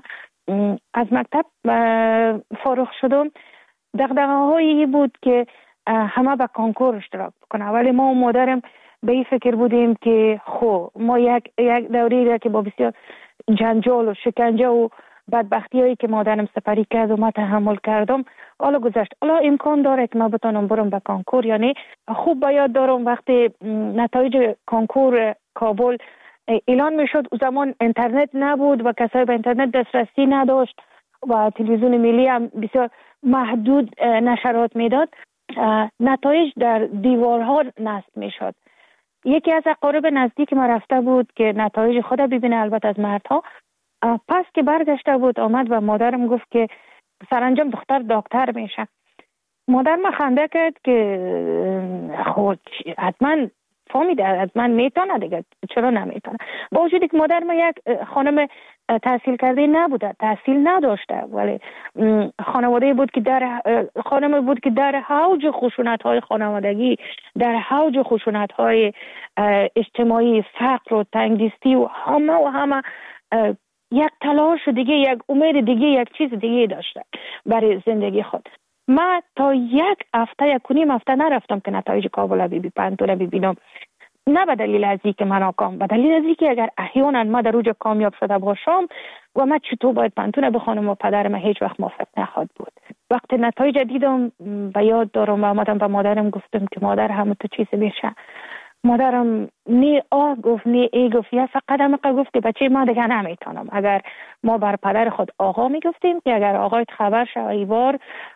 از مکتب فارغ شدم دغدغه هایی بود که همه به کنکور اشتراک بکنه، ولی ما و مادرم به این فکر بودیم که خو ما یک یک دوری را که با بسیار جنجال و شکنجه و بدبختی هایی که مادرم سپری کرد و ما تحمل کردم حالا گذشت. حالا امکان داره که ما بتونم برم به کنکور یا نه. خوب به یاد دارم وقتی نتایج کنکور کابل اعلان میشد، او زمان اینترنت نبود و کسایی به اینترنت دسترسی نداشت و تلویزیون ملی هم بسیار محدود نشرات میداد. نتایج در دیوارها نصب میشد. یکی از اقارب نزدیک ما رفته بود که نتایج خود ببینه، البته از مردها. پس که برگشته بود آمد و مادرم گفت که سرانجام دختر دکتر میشه. مادر ما خنده کرد که خود حتما فهمیده حتما میتونه دیگه، چرا نمیتونه؟ با وجودی که مادر ما یک خانم تحصیل کرده نبوده، تحصیل نداشته، ولی خانواده بود که در خانم بود که در حوج خشونت های خانوادگی، در حوج خشونت های اجتماعی، فقر و تنگدستی و همه و همه یک تلاش دیگه، یک امید دیگه، یک چیز دیگه داشته برای زندگی خود. من تا یک هفته یک کنیم هفته نرفتم که نتایج کابل بی بی پنتون ببینم، نه به دلیل از اینکه من ناکام، به دلیل از اینکه اگر احیانا ما در اوج کامیاب شده باشم و من چطور باید پنتون بخونم و پدر من هیچ وقت موافق نخواد بود. وقتی نتایج دیدم به یاد دارم و آمدم به مادرم گفتم که مادر همون تو چیز میشه. مادرم نی آه گفت نی ای گفت، یا فقط هم گفت که بچه ما دیگه نمیتونم. اگر ما بر پدر خود آقا میگفتیم که اگر آقایت خبر شه ایوار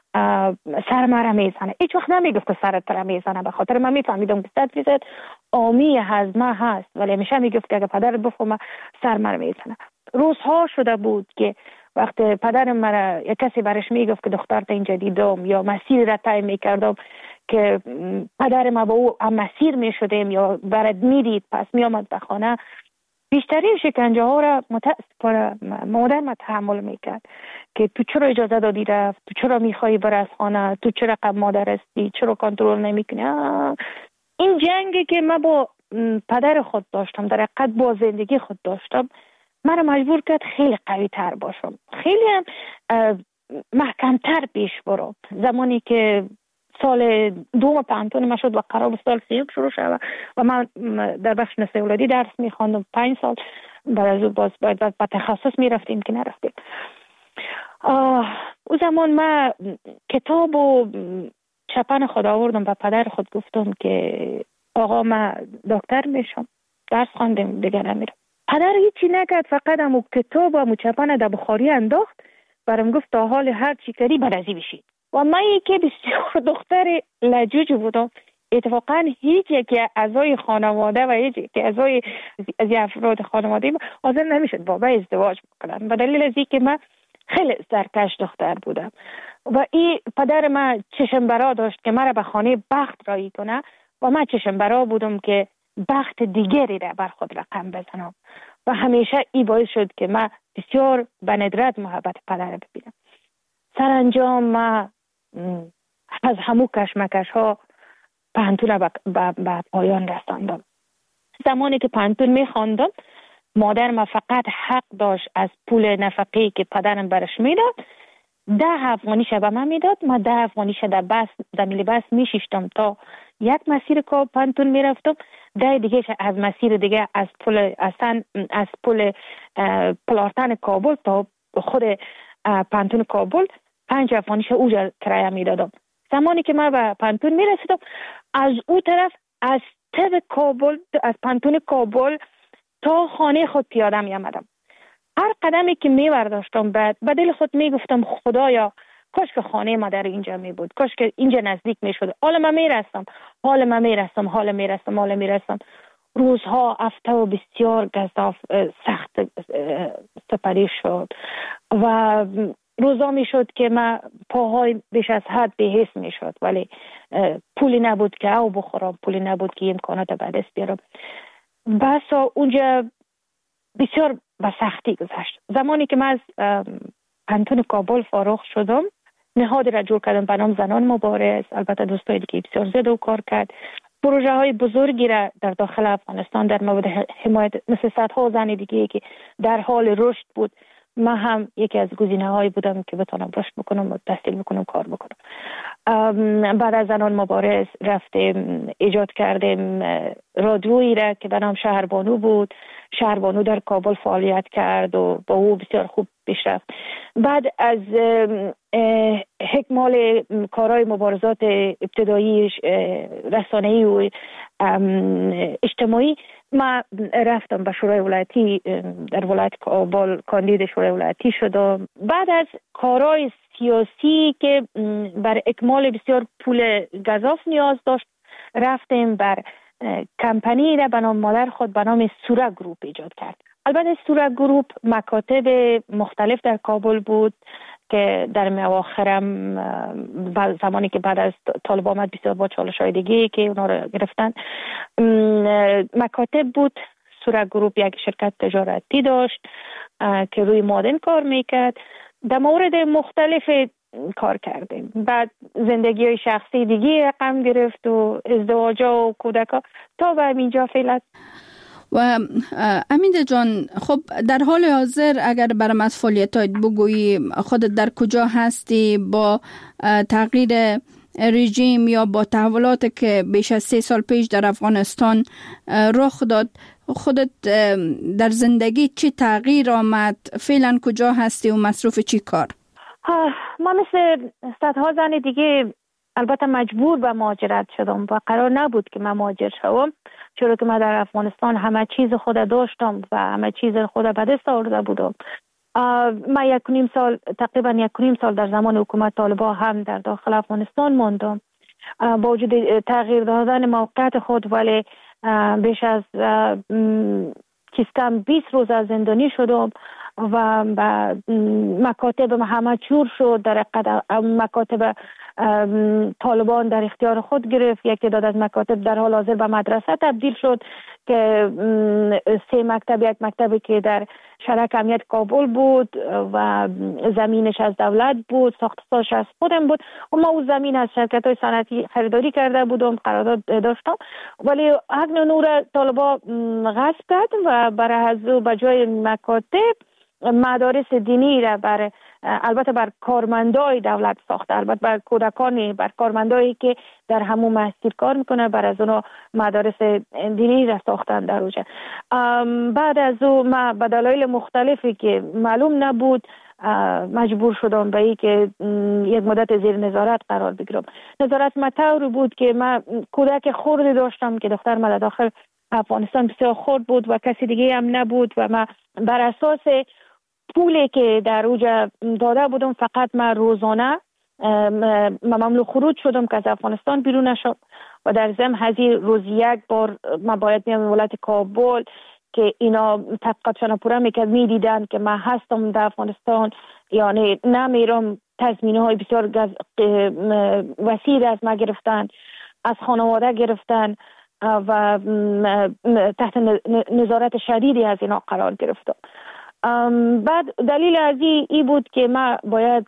سر مرا میزنه، هیچ وقت نمیگفت که سرت را میزنه، به خاطر من میفهمیدم که صد فیصد آمی هضمه هست، ولی همیشه میگفت که اگر پدرت بفهمه سر مرا میزنه. روزها شده بود که وقت پدرم مرا یک کسی برش میگفت که دخترت اینجا دیدم یا مسیر را طی میکردم که پدر ما با او هم مسیر میشدیم یا برد میدید پس میامد به خانه، بیشترین شکنجه ها را متاسفانه مادر ما تحمل میکرد که تو چرا اجازه دادی رفت، تو چرا میخوایی بر از خانه، تو چرا قبل مادر هستی، چرا کنترل نمیکنی. این جنگی که من با پدر خود داشتم، در حقیقت با زندگی خود داشتم، من مجبور کرد خیلی قوی تر باشم، خیلی هم محکمتر پیش برم. زمانی که سال دوم پانتون ما شد و قرار بود سال سیوم شروع شد و من در بخش نسل اولادی درس میخواندم پنج سال، بعد از اون باز باید به تخصص میرفتیم که نرفتیم. او زمان من کتاب و چپن خود آوردم و پدر خود گفتم که آقا من دکتر میشم، درس خواندم دیگه نمیرم. پدر هیچی نکرد، فقط همو کتاب و همو چپن در بخاری انداخت، برام گفت تا حال هر چی کردی برازی بشید. و من یکی بسیار دختر لجوج بودم، اتفاقا هیچ یکی اعضای خانواده و هیچ یکی اعضای از افراد خانواده حاضر نمیشد با من ازدواج بکنن، به دلیل از اینکه من خیلی سرکش دختر بودم و این پدر من چشم برا داشت که مرا به خانه بخت رایی کنه و من چشم برا بودم که بخت دیگری را بر خود رقم بزنم و همیشه این باعث شد که من بسیار به ندرت محبت پدر ببینم. سرانجام من از همو کشمکش ها پانتون به پایان رساندم. زمانی که پانتون می خواندم مادر ما فقط حق داشت از پول نفقی که پدرم برش میداد ده افغانیش به من میداد، من ده افغانیش در بس در ملی بس میشیشتم تا یک مسیر که پانتون میرفتم، ده دیگه از مسیر دیگه از پول اصلا از پول پلارتن کابل تا خود پانتون کابل پنج افغانیش اوجا کرایه میدادم. زمانی که من به پانتون میرسیدم از او طرف از تب کابل از پانتون کابل تا خانه خود پیاده می آمدم. هر قدمی که می برداشتم بعد به دل خود می گفتم خدایا کاش که خانه ما در اینجا می بود، کاش که اینجا نزدیک می شد. حالا من می رستم حالا من می رستم حالا می رستم حالا می رستم روزها هفته و بسیار گزاف سخت سپری شد و روزا می شد که من پاهای بیش از حد بی‌حس می شد، ولی پولی نبود که او بخورم، پولی نبود که امکانات به دست بیارم. بسا اونجا بسیار به سختی گذشت. زمانی که من از پانتون کابل فارغ شدم نهادی را جور کردم به نام زنان مبارز، البته دوستایی دیگه بسیار زیاد و کار کرد. پروژه های بزرگی را در داخل افغانستان در مورد حمایت مثل صدها زن دیگه که در حال رشد بود من هم یکی از گزینه هایی بودم که بتونم رشد بکنم و تحصیل بکنم، کار بکنم. بعد از زنان مبارز رفتیم ایجاد کردیم رادیویی را که به نام شهربانو بود. شهربانو در کابل فعالیت کرد و با او بسیار خوب پیش رفت. بعد از حکمال کارهای مبارزات ابتدایی رسانه‌ای و اجتماعی ما رفتم به شورای ولایتی در ولایت کابل کاندید شورای ولایتی شدم. بعد از کارهای سیاسی که بر اکمال بسیار پول گزاف نیاز داشت رفتیم بر کمپانی را به نام مادر خود به نام سورا گروپ ایجاد کرد. البته سورا گروپ مکاتب مختلف در کابل بود که در مواخرم زمانی که بعد از طالب آمد بسیار با چالش های دیگه که اونا رو گرفتن مکاتب بود. سورا گروپ یک شرکت تجارتی داشت که روی معدن کار میکرد. در مورد مختلف کار کردیم. بعد زندگی های شخصی دیگه رقم گرفت و ازدواج و کودکا تا به اینجا فعلا. و امیده جان، خب در حال حاضر اگر برام از فعالیتات بگویی، خودت در کجا هستی با تغییر رژیم یا با تحولاتی که بیش از سه سال پیش در افغانستان رخ داد، خودت در زندگی چی تغییر آمد؟ فعلا کجا هستی و مصروف چی کار؟ ما مثل صدها زن دیگه البته مجبور به مهاجرت شدم و قرار نبود که من مهاجر شوم، چرا که من در افغانستان همه چیز خود داشتم و همه چیز خود به دست آورده بودم. من یک نیم سال تقریبا یک نیم سال در زمان حکومت طالبا هم در داخل افغانستان ماندم با وجود تغییر دادن موقعیت خود، ولی بیش از کم بیست روز از زندانی شدم و مکاتب همه چور شد. در مکاتب طالبان در اختیار خود گرفت. یک تعداد از مکاتب در حال حاضر به مدرسه تبدیل شد که سه مکتب، یک مکتبی که در شرک امنیت کابل بود و زمینش از دولت بود، ساختش از خودم بود و ما او زمین از شرکت های صنعتی خریداری کرده بودم، قرارداد داشتم، ولی حق نور طالبا غصب کرد و برای از به جای مکاتب مدارس دینی را بر البته بر کارمندای دولت ساخته، البته بر کودکانی، بر کارمندایی که در همون مسجد کار میکنه، بر از اونا مدارس دینی را ساختن در اوجه. بعد از او ما به دلایل مختلفی که معلوم نبود مجبور شدم به این که یک مدت زیر نظارت قرار بگیرم. نظارت مطوری بود که من کودک خردی داشتم که دختر من داخل افغانستان بسیار خرد بود و کسی دیگه هم نبود و من بر اساس پولی که در اوجا داده بودم فقط من روزانه مملو خروج شدم که از افغانستان بیرون نشد و در ضمن هزینه روز یک بار من باید میام ولایت کابل که اینا تحقیقاتشان پورا میکرد، میدیدن که من هستم در افغانستان، یعنی نمیرم. تضمینه های بسیار وسیع از ما گرفتن، از خانواده گرفتن و تحت نظارت شدیدی از اینا قرار گرفتم. بعد دلیل از این ای بود که من باید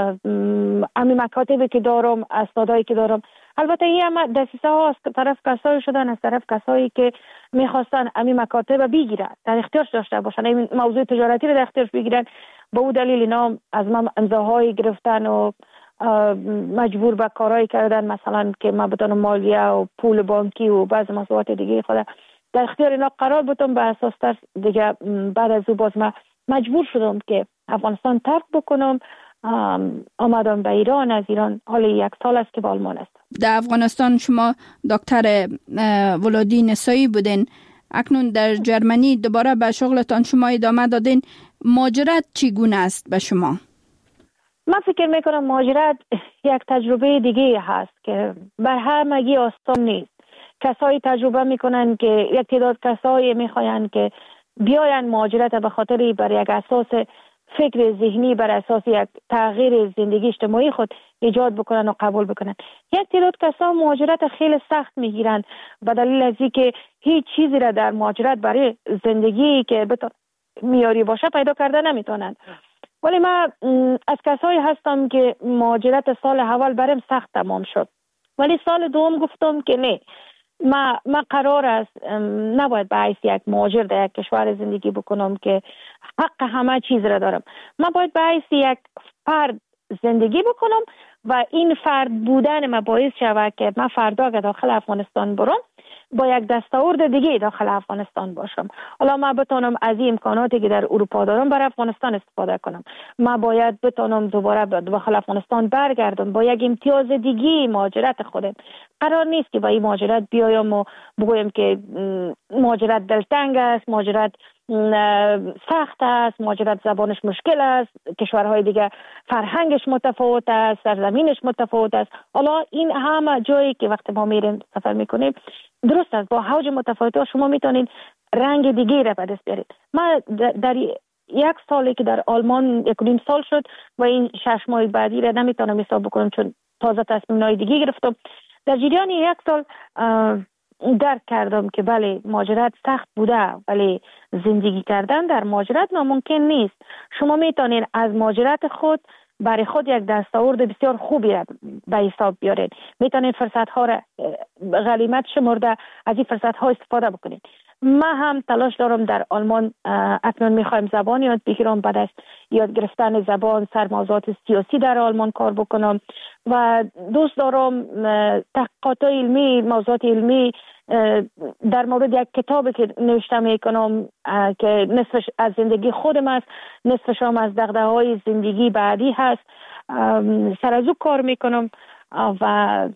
امی مکاتبی که دارم، اسنادایی که دارم، البته این هم دسیسه ها از طرف کسایی شدن، از طرف کسایی که میخواستن امی مکاتب بگیرن، در اختیارش داشته باشن، این موضوع تجارتی رو در اختیارش بگیرن. با او دلیل اینا از من امضاهایی گرفتن و مجبور به کارهایی کردن، مثلا که من بتونم مالیه و پول بانکی و بعض موضوعات دیگه خود در اختیار اینا قرار بودم. به اساس تر دیگه بعد از او باز من مجبور شدم که افغانستان ترک بکنم، آمدم به ایران. از ایران حالا یک سال است که با آلمان است. در افغانستان شما دکتر ولادی نسایی بودین، اکنون در جرمنی دوباره به شغلتان شما ادامه دادین. مهاجرت چگونه است به شما؟ من فکر میکنم مهاجرت یک تجربه دیگه هست که بر همگی آسان نیست. کسایی تجربه میکنن که یک تعداد کسایی میخواین که بیاین مهاجرت به خاطر بر یک اساس فکر ذهنی، بر اساس یک تغییر زندگی اجتماعی خود ایجاد بکنن و قبول بکنن. یک تعداد کسا مهاجرت خیلی سخت میگیرن به دلیل از اینکه هیچ چیزی را در مهاجرت برای زندگی که بتون میاری باشه پیدا کرده نمیتونن. ولی من از کسایی هستم که مهاجرت سال اول برام سخت تمام شد، ولی سال دوم گفتم که نه، ما ما قرار است نباید به حیث یک مهاجر در یک کشور زندگی بکنم که حق همه چیز را دارم. ما باید به حیث یک فرد زندگی بکنم و این فرد بودن ما باعث شود که من فردا که داخل افغانستان برم با یک دستاورد دیگه داخل افغانستان باشم. حالا من بتونم از این امکاناتی که در اروپا دارم برای افغانستان استفاده کنم. من باید بتونم دوباره داخل افغانستان برگردم با یک امتیاز دیگه مهاجرت خودم. قرار نیست که با این مهاجرت بیایم و بگویم که مهاجرت دلتنگ است، مهاجرت سخت است، مهاجرت زبانش مشکل است، کشورهای دیگه فرهنگش متفاوت است، سرزمینش متفاوت است. حالا این همه جایی که وقتی ما میریم سفر میکنیم درست است، با اوج متفاوت شما میتونید رنگ دیگه را به دست بیارید. من در یک سالی که در آلمان یک نیم سال شد و این شش ماه بعدی را نمیتونم حساب بکنم چون تازه تصمیم‌های دیگه گرفتم. در جریان یک سال درک کردم که بله مهاجرت سخت بوده، ولی زندگی کردن در مهاجرت ناممکن نیست. شما میتونید از مهاجرت خود برای خود یک دستاورد بسیار خوبی را به حساب بیارید. میتونید فرصت ها را غنیمت شمرده از این فرصت ها استفاده بکنید. من هم تلاش دارم در آلمان اکنون میخوایم زبان یاد بگیرم، بعد از یاد گرفتن زبان سر موضوعات سیاسی در آلمان کار بکنم و دوست دارم تحقیقات علمی، موضوعات علمی در مورد یک کتابی که نوشته میکنم که نصفش از زندگی خودم است، نصفش هم از دغدغه‌های زندگی بعدی هست، سر از او کار میکنم و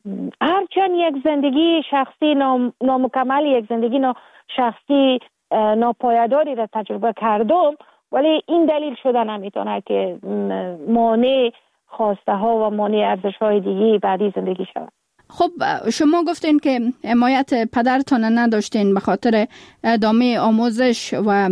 هرچند یک زندگی شخصی نام، نامکمل، یک زندگی نا شخصی ناپایداری را تجربه کردم، ولی این دلیل شده نمیتونه که مانع خواسته ها و مانع ارزش های دیگه بعدی زندگی شود. خب شما گفتین که حمایت پدرتان نداشتین به خاطر ادامه آموزش و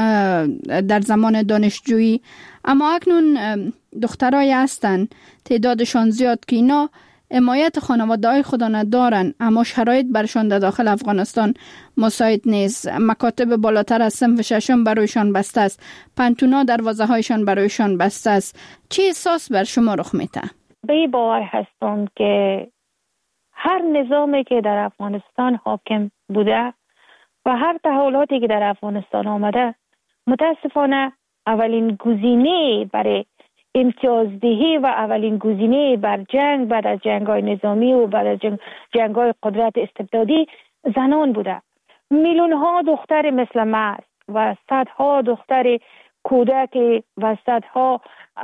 در زمان دانشجویی، اما اکنون دخترای هستن تعدادشان زیاد که اینا حمایت خانواده‌های خود ندارن، اما شرایط برشان در داخل افغانستان مساعد نیست. مکاتب بالاتر از صنف ششم برایشان بسته است، پنتونا دروازه هایشان برایشان بسته است. چه احساس بر شما رخ میده؟ به این باور هستم که هر نظامی که در افغانستان حاکم بوده و هر تحولاتی که در افغانستان آمده، متاسفانه اولین گزینه برای امتیازدهی و اولین گزینه بر جنگ بعد از جنگ‌های نظامی و بعد از جنگ جنگ‌های قدرت استبدادی زنان بوده. میلیون‌ها دختر مثل من و صدها دختر کودک و صدها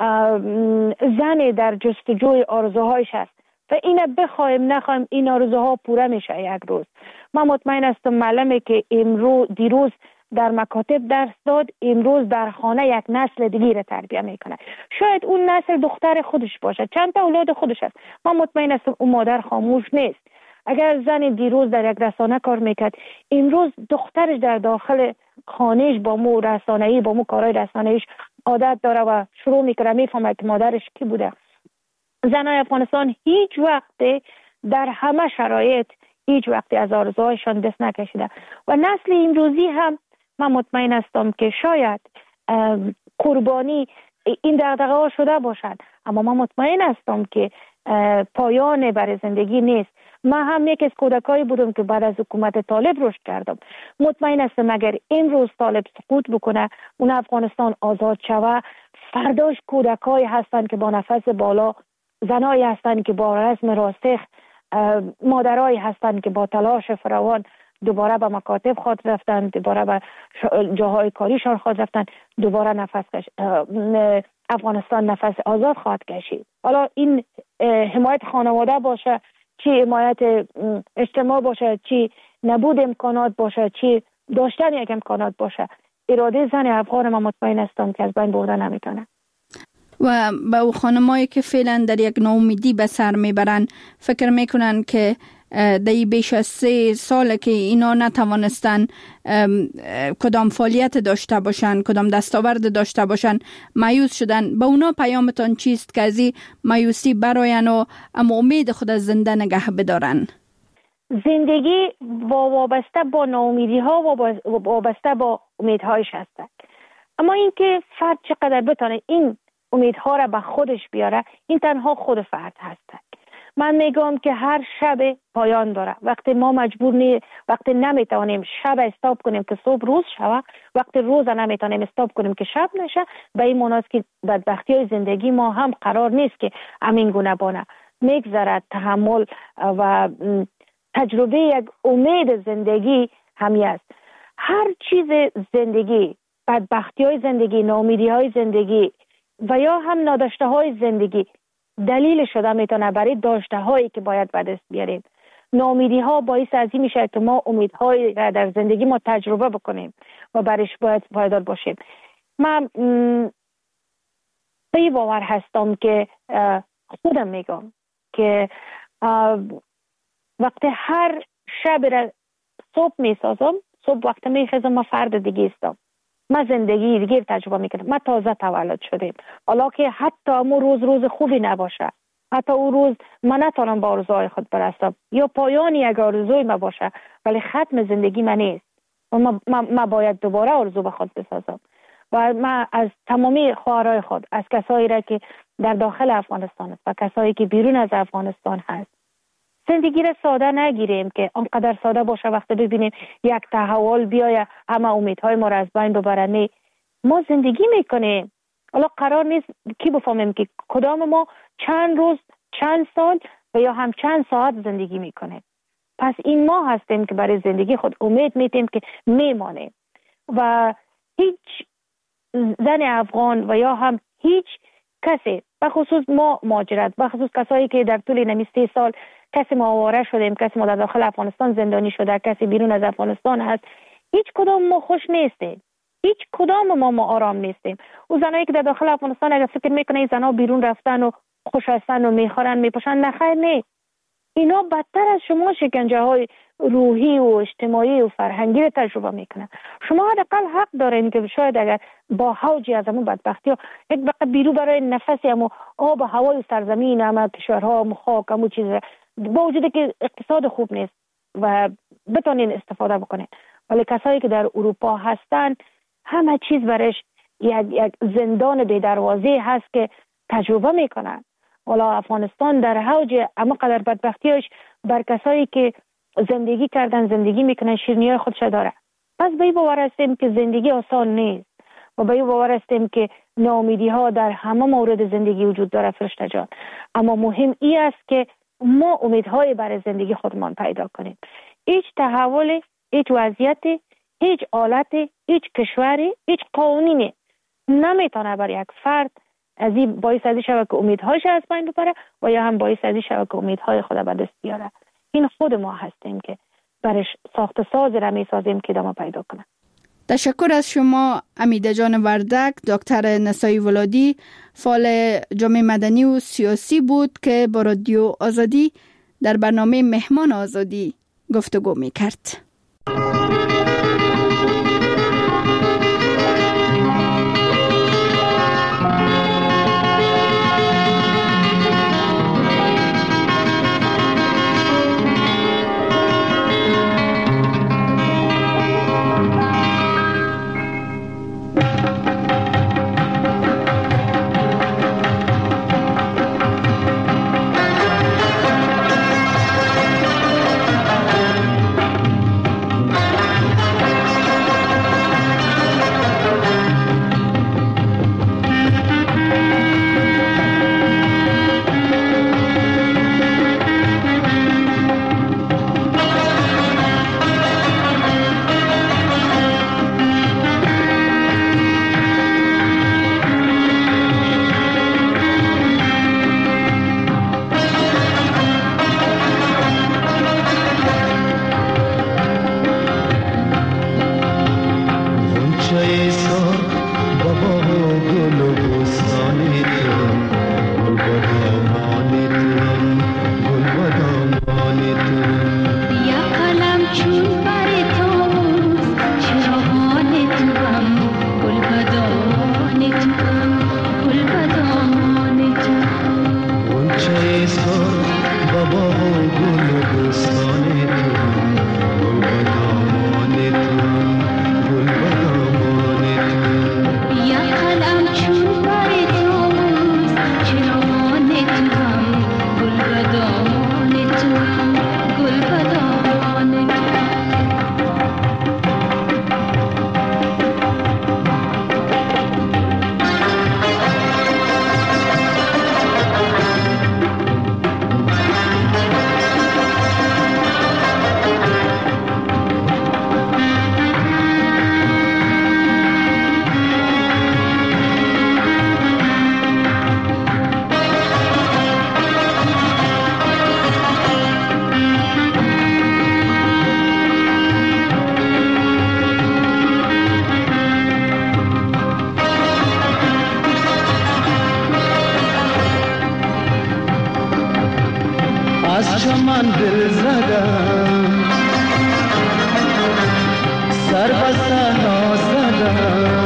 زن در جستجوی آرزوهایش است و اینه بخوایم نخوایم این آرزوها پوره میشه یک روز. من مطمئن هستم معلمی که امروز دیروز در مکاتب درس داد، امروز در خانه یک نسل دیگه را تربیت میکنه. شاید اون نسل دختر خودش باشه، چند تا اولاد خودش است. من مطمئن هستم اون مادر خاموش نیست. اگر زن دیروز در یک رسانه کار میکرد، امروز دخترش در داخل خانهش با مو رسانه‌ای با مو کارهای رسانه‌ایش عادت داره و شروع میکنه میفهمه که مادرش کی بوده. زنای افغانستان هیچ وقت در همه شرایط هیچ وقت از آرزوهایشان دست نکشیده و نسل امروزی هم من مطمئن هستم که شاید قربانی این دغدغه ها شده باشد، اما من مطمئن هستم که پایان برای زندگی نیست. من هم یک از کودکایی بودم که بعد از حکومت طالب رشد کردم. مطمئن هستم اگر امروز طالب سقوط بکنه، اون افغانستان آزاد شود، فرداش کودکایی هستند که با نفس بالا، زنایی هستند که با رسم راسخ، مادرایی هستند که با تلاش فراوان دوباره به مکاتب خود رفتن، دوباره به جاهای کاریشان خود رفتن، دوباره نفس کش... افغانستان نفس آزاد خواهد کشید. حالا این حمایت خانواده باشه، چی حمایت اجتماع باشه، چی نبود امکانات باشه، چی داشتن یک امکانات باشه، اراده زن افغان من مطمئن هستم که از بین برده نمیتونه. و به او خانمایی که فعلا در یک ناامیدی به سر میبرن، فکر میکنن که در بیش از سه ساله که اینا نتوانستن کدام فعالیت داشته باشن، کدام دستاورد داشته باشن، مایوس شدن. به اونا پیامتان چیست که از این مایوسی براین و اما امید خود از زنده نگه بدارن؟ زندگی وابسته با ناامیدی ها و وابسته با امیدهایش هستند، اما اینکه فرد چقدر بتونه این امیدها را به خودش بیاره، این تنها خود فرد هستند. من میگم که هر شب پایان داره. وقتی ما مجبور نی وقتی نمیتونیم شب استاپ کنیم که صبح روز شوه، وقتی روز نمیتونیم استاپ کنیم که شب نشه، به این معنی است که بدبختی های زندگی ما هم قرار نیست که همین گونه بانه. میگذرد تحمل و تجربه یک امید زندگی همی است. هر چیز زندگی، بدبختی های زندگی، ناامیدی های زندگی و یا هم ناداشته های زندگی دلیل شده میتونه برای داشته هایی که باید به دست بیاریم. ناامیدی ها باعث از این میشه که ما امیدهایی را در زندگی ما تجربه بکنیم و برش باید پایدار باشیم. من به باور هستم که خودم میگم که وقتی هر شب را صبح میسازم، صبح وقتی میخیزم ما فرد دیگه استم، ما زندگی دیگه تجربه میکنم. ما تازه تولد شدیم، حالا که حتی امو روز روز خوبی نباشه، حتی او روز من نتونم با آرزوهای خود برسم یا پایان یک آرزوی ما باشه، ولی ختم زندگی من نیست و ما, ما, ما باید دوباره آرزو به خود بسازم. و من از تمامی خواهرای خود، از کسایی را که در داخل افغانستان است و کسایی که بیرون از افغانستان هست، زندگی را ساده نگیریم که آنقدر ساده باشه وقتی ببینیم یک تحول بیاید همه امیدهای ما را از بین ببره. نه، ما زندگی میکنیم. حالا قرار نیست کی بفهمیم که کدام ما چند روز، چند سال و یا هم چند ساعت زندگی میکنیم. پس این ما هستیم که برای زندگی خود امید میتیم که میمانیم و هیچ زن افغان و یا هم هیچ کسی، بخصوص ما مهاجرت، بخصوص کسایی که در طول نمی سه سال کسی ما آواره شدیم، کسی ما در داخل افغانستان زندانی شده، کسی بیرون از افغانستان هست، هیچ کدام ما خوش نیستیم، هیچ کدام ما ما آرام نیستیم. او زنایی که در داخل افغانستان اگر فکر میکنه این زنا بیرون رفتن و خوش هستن و میخورن میپوشن، نخیر نه، اینا بدتر از شما شکنجه های روحی و اجتماعی و فرهنگی رو تجربه میکنن. شما حداقل حق دارین که شاید اگر با حوجی از همون بدبختی ها یک بقیه بیرو برای نفسی همون آب و هوای سرزمین همه کشورها همون خاک همون چیز با وجود که اقتصاد خوب نیست و بتونین استفاده بکنین، ولی کسایی که در اروپا هستن همه چیز برش یک, یک زندان بی دروازه هست که تجربه میکنن. والا افغانستان در حوج اما قدر بدبختیش بر کسایی که زندگی کردن زندگی میکنن شیرینی خودش داره. پس به این باور هستیم که زندگی آسان نیست و به این باور هستیم که ناامیدی ها در همه مورد زندگی وجود داره فرشته جان، اما مهم این است که ما امیدهای برای زندگی خودمان پیدا کنیم. هیچ تحول، هیچ وضعیت، هیچ حالت، هیچ کشوری، هیچ قانونی نمیتونه برای یک فرد از این باعث ازی شود که امیدهایش از بین ببره و یا هم باعث ازی شود که امیدهای خود به دست بیاره. این خود ما هستیم که برش ساخت ساز را میسازیم که دما پیدا کنه. تشکر از شما امیده جان وردک. دکتر نسایی ولادی فعال جامعه مدنی و سیاسی بود که با رادیو آزادی در برنامه مهمان آزادی گفتگو میکرد. Gul badam من دل زدم، سر به صحرا زدم،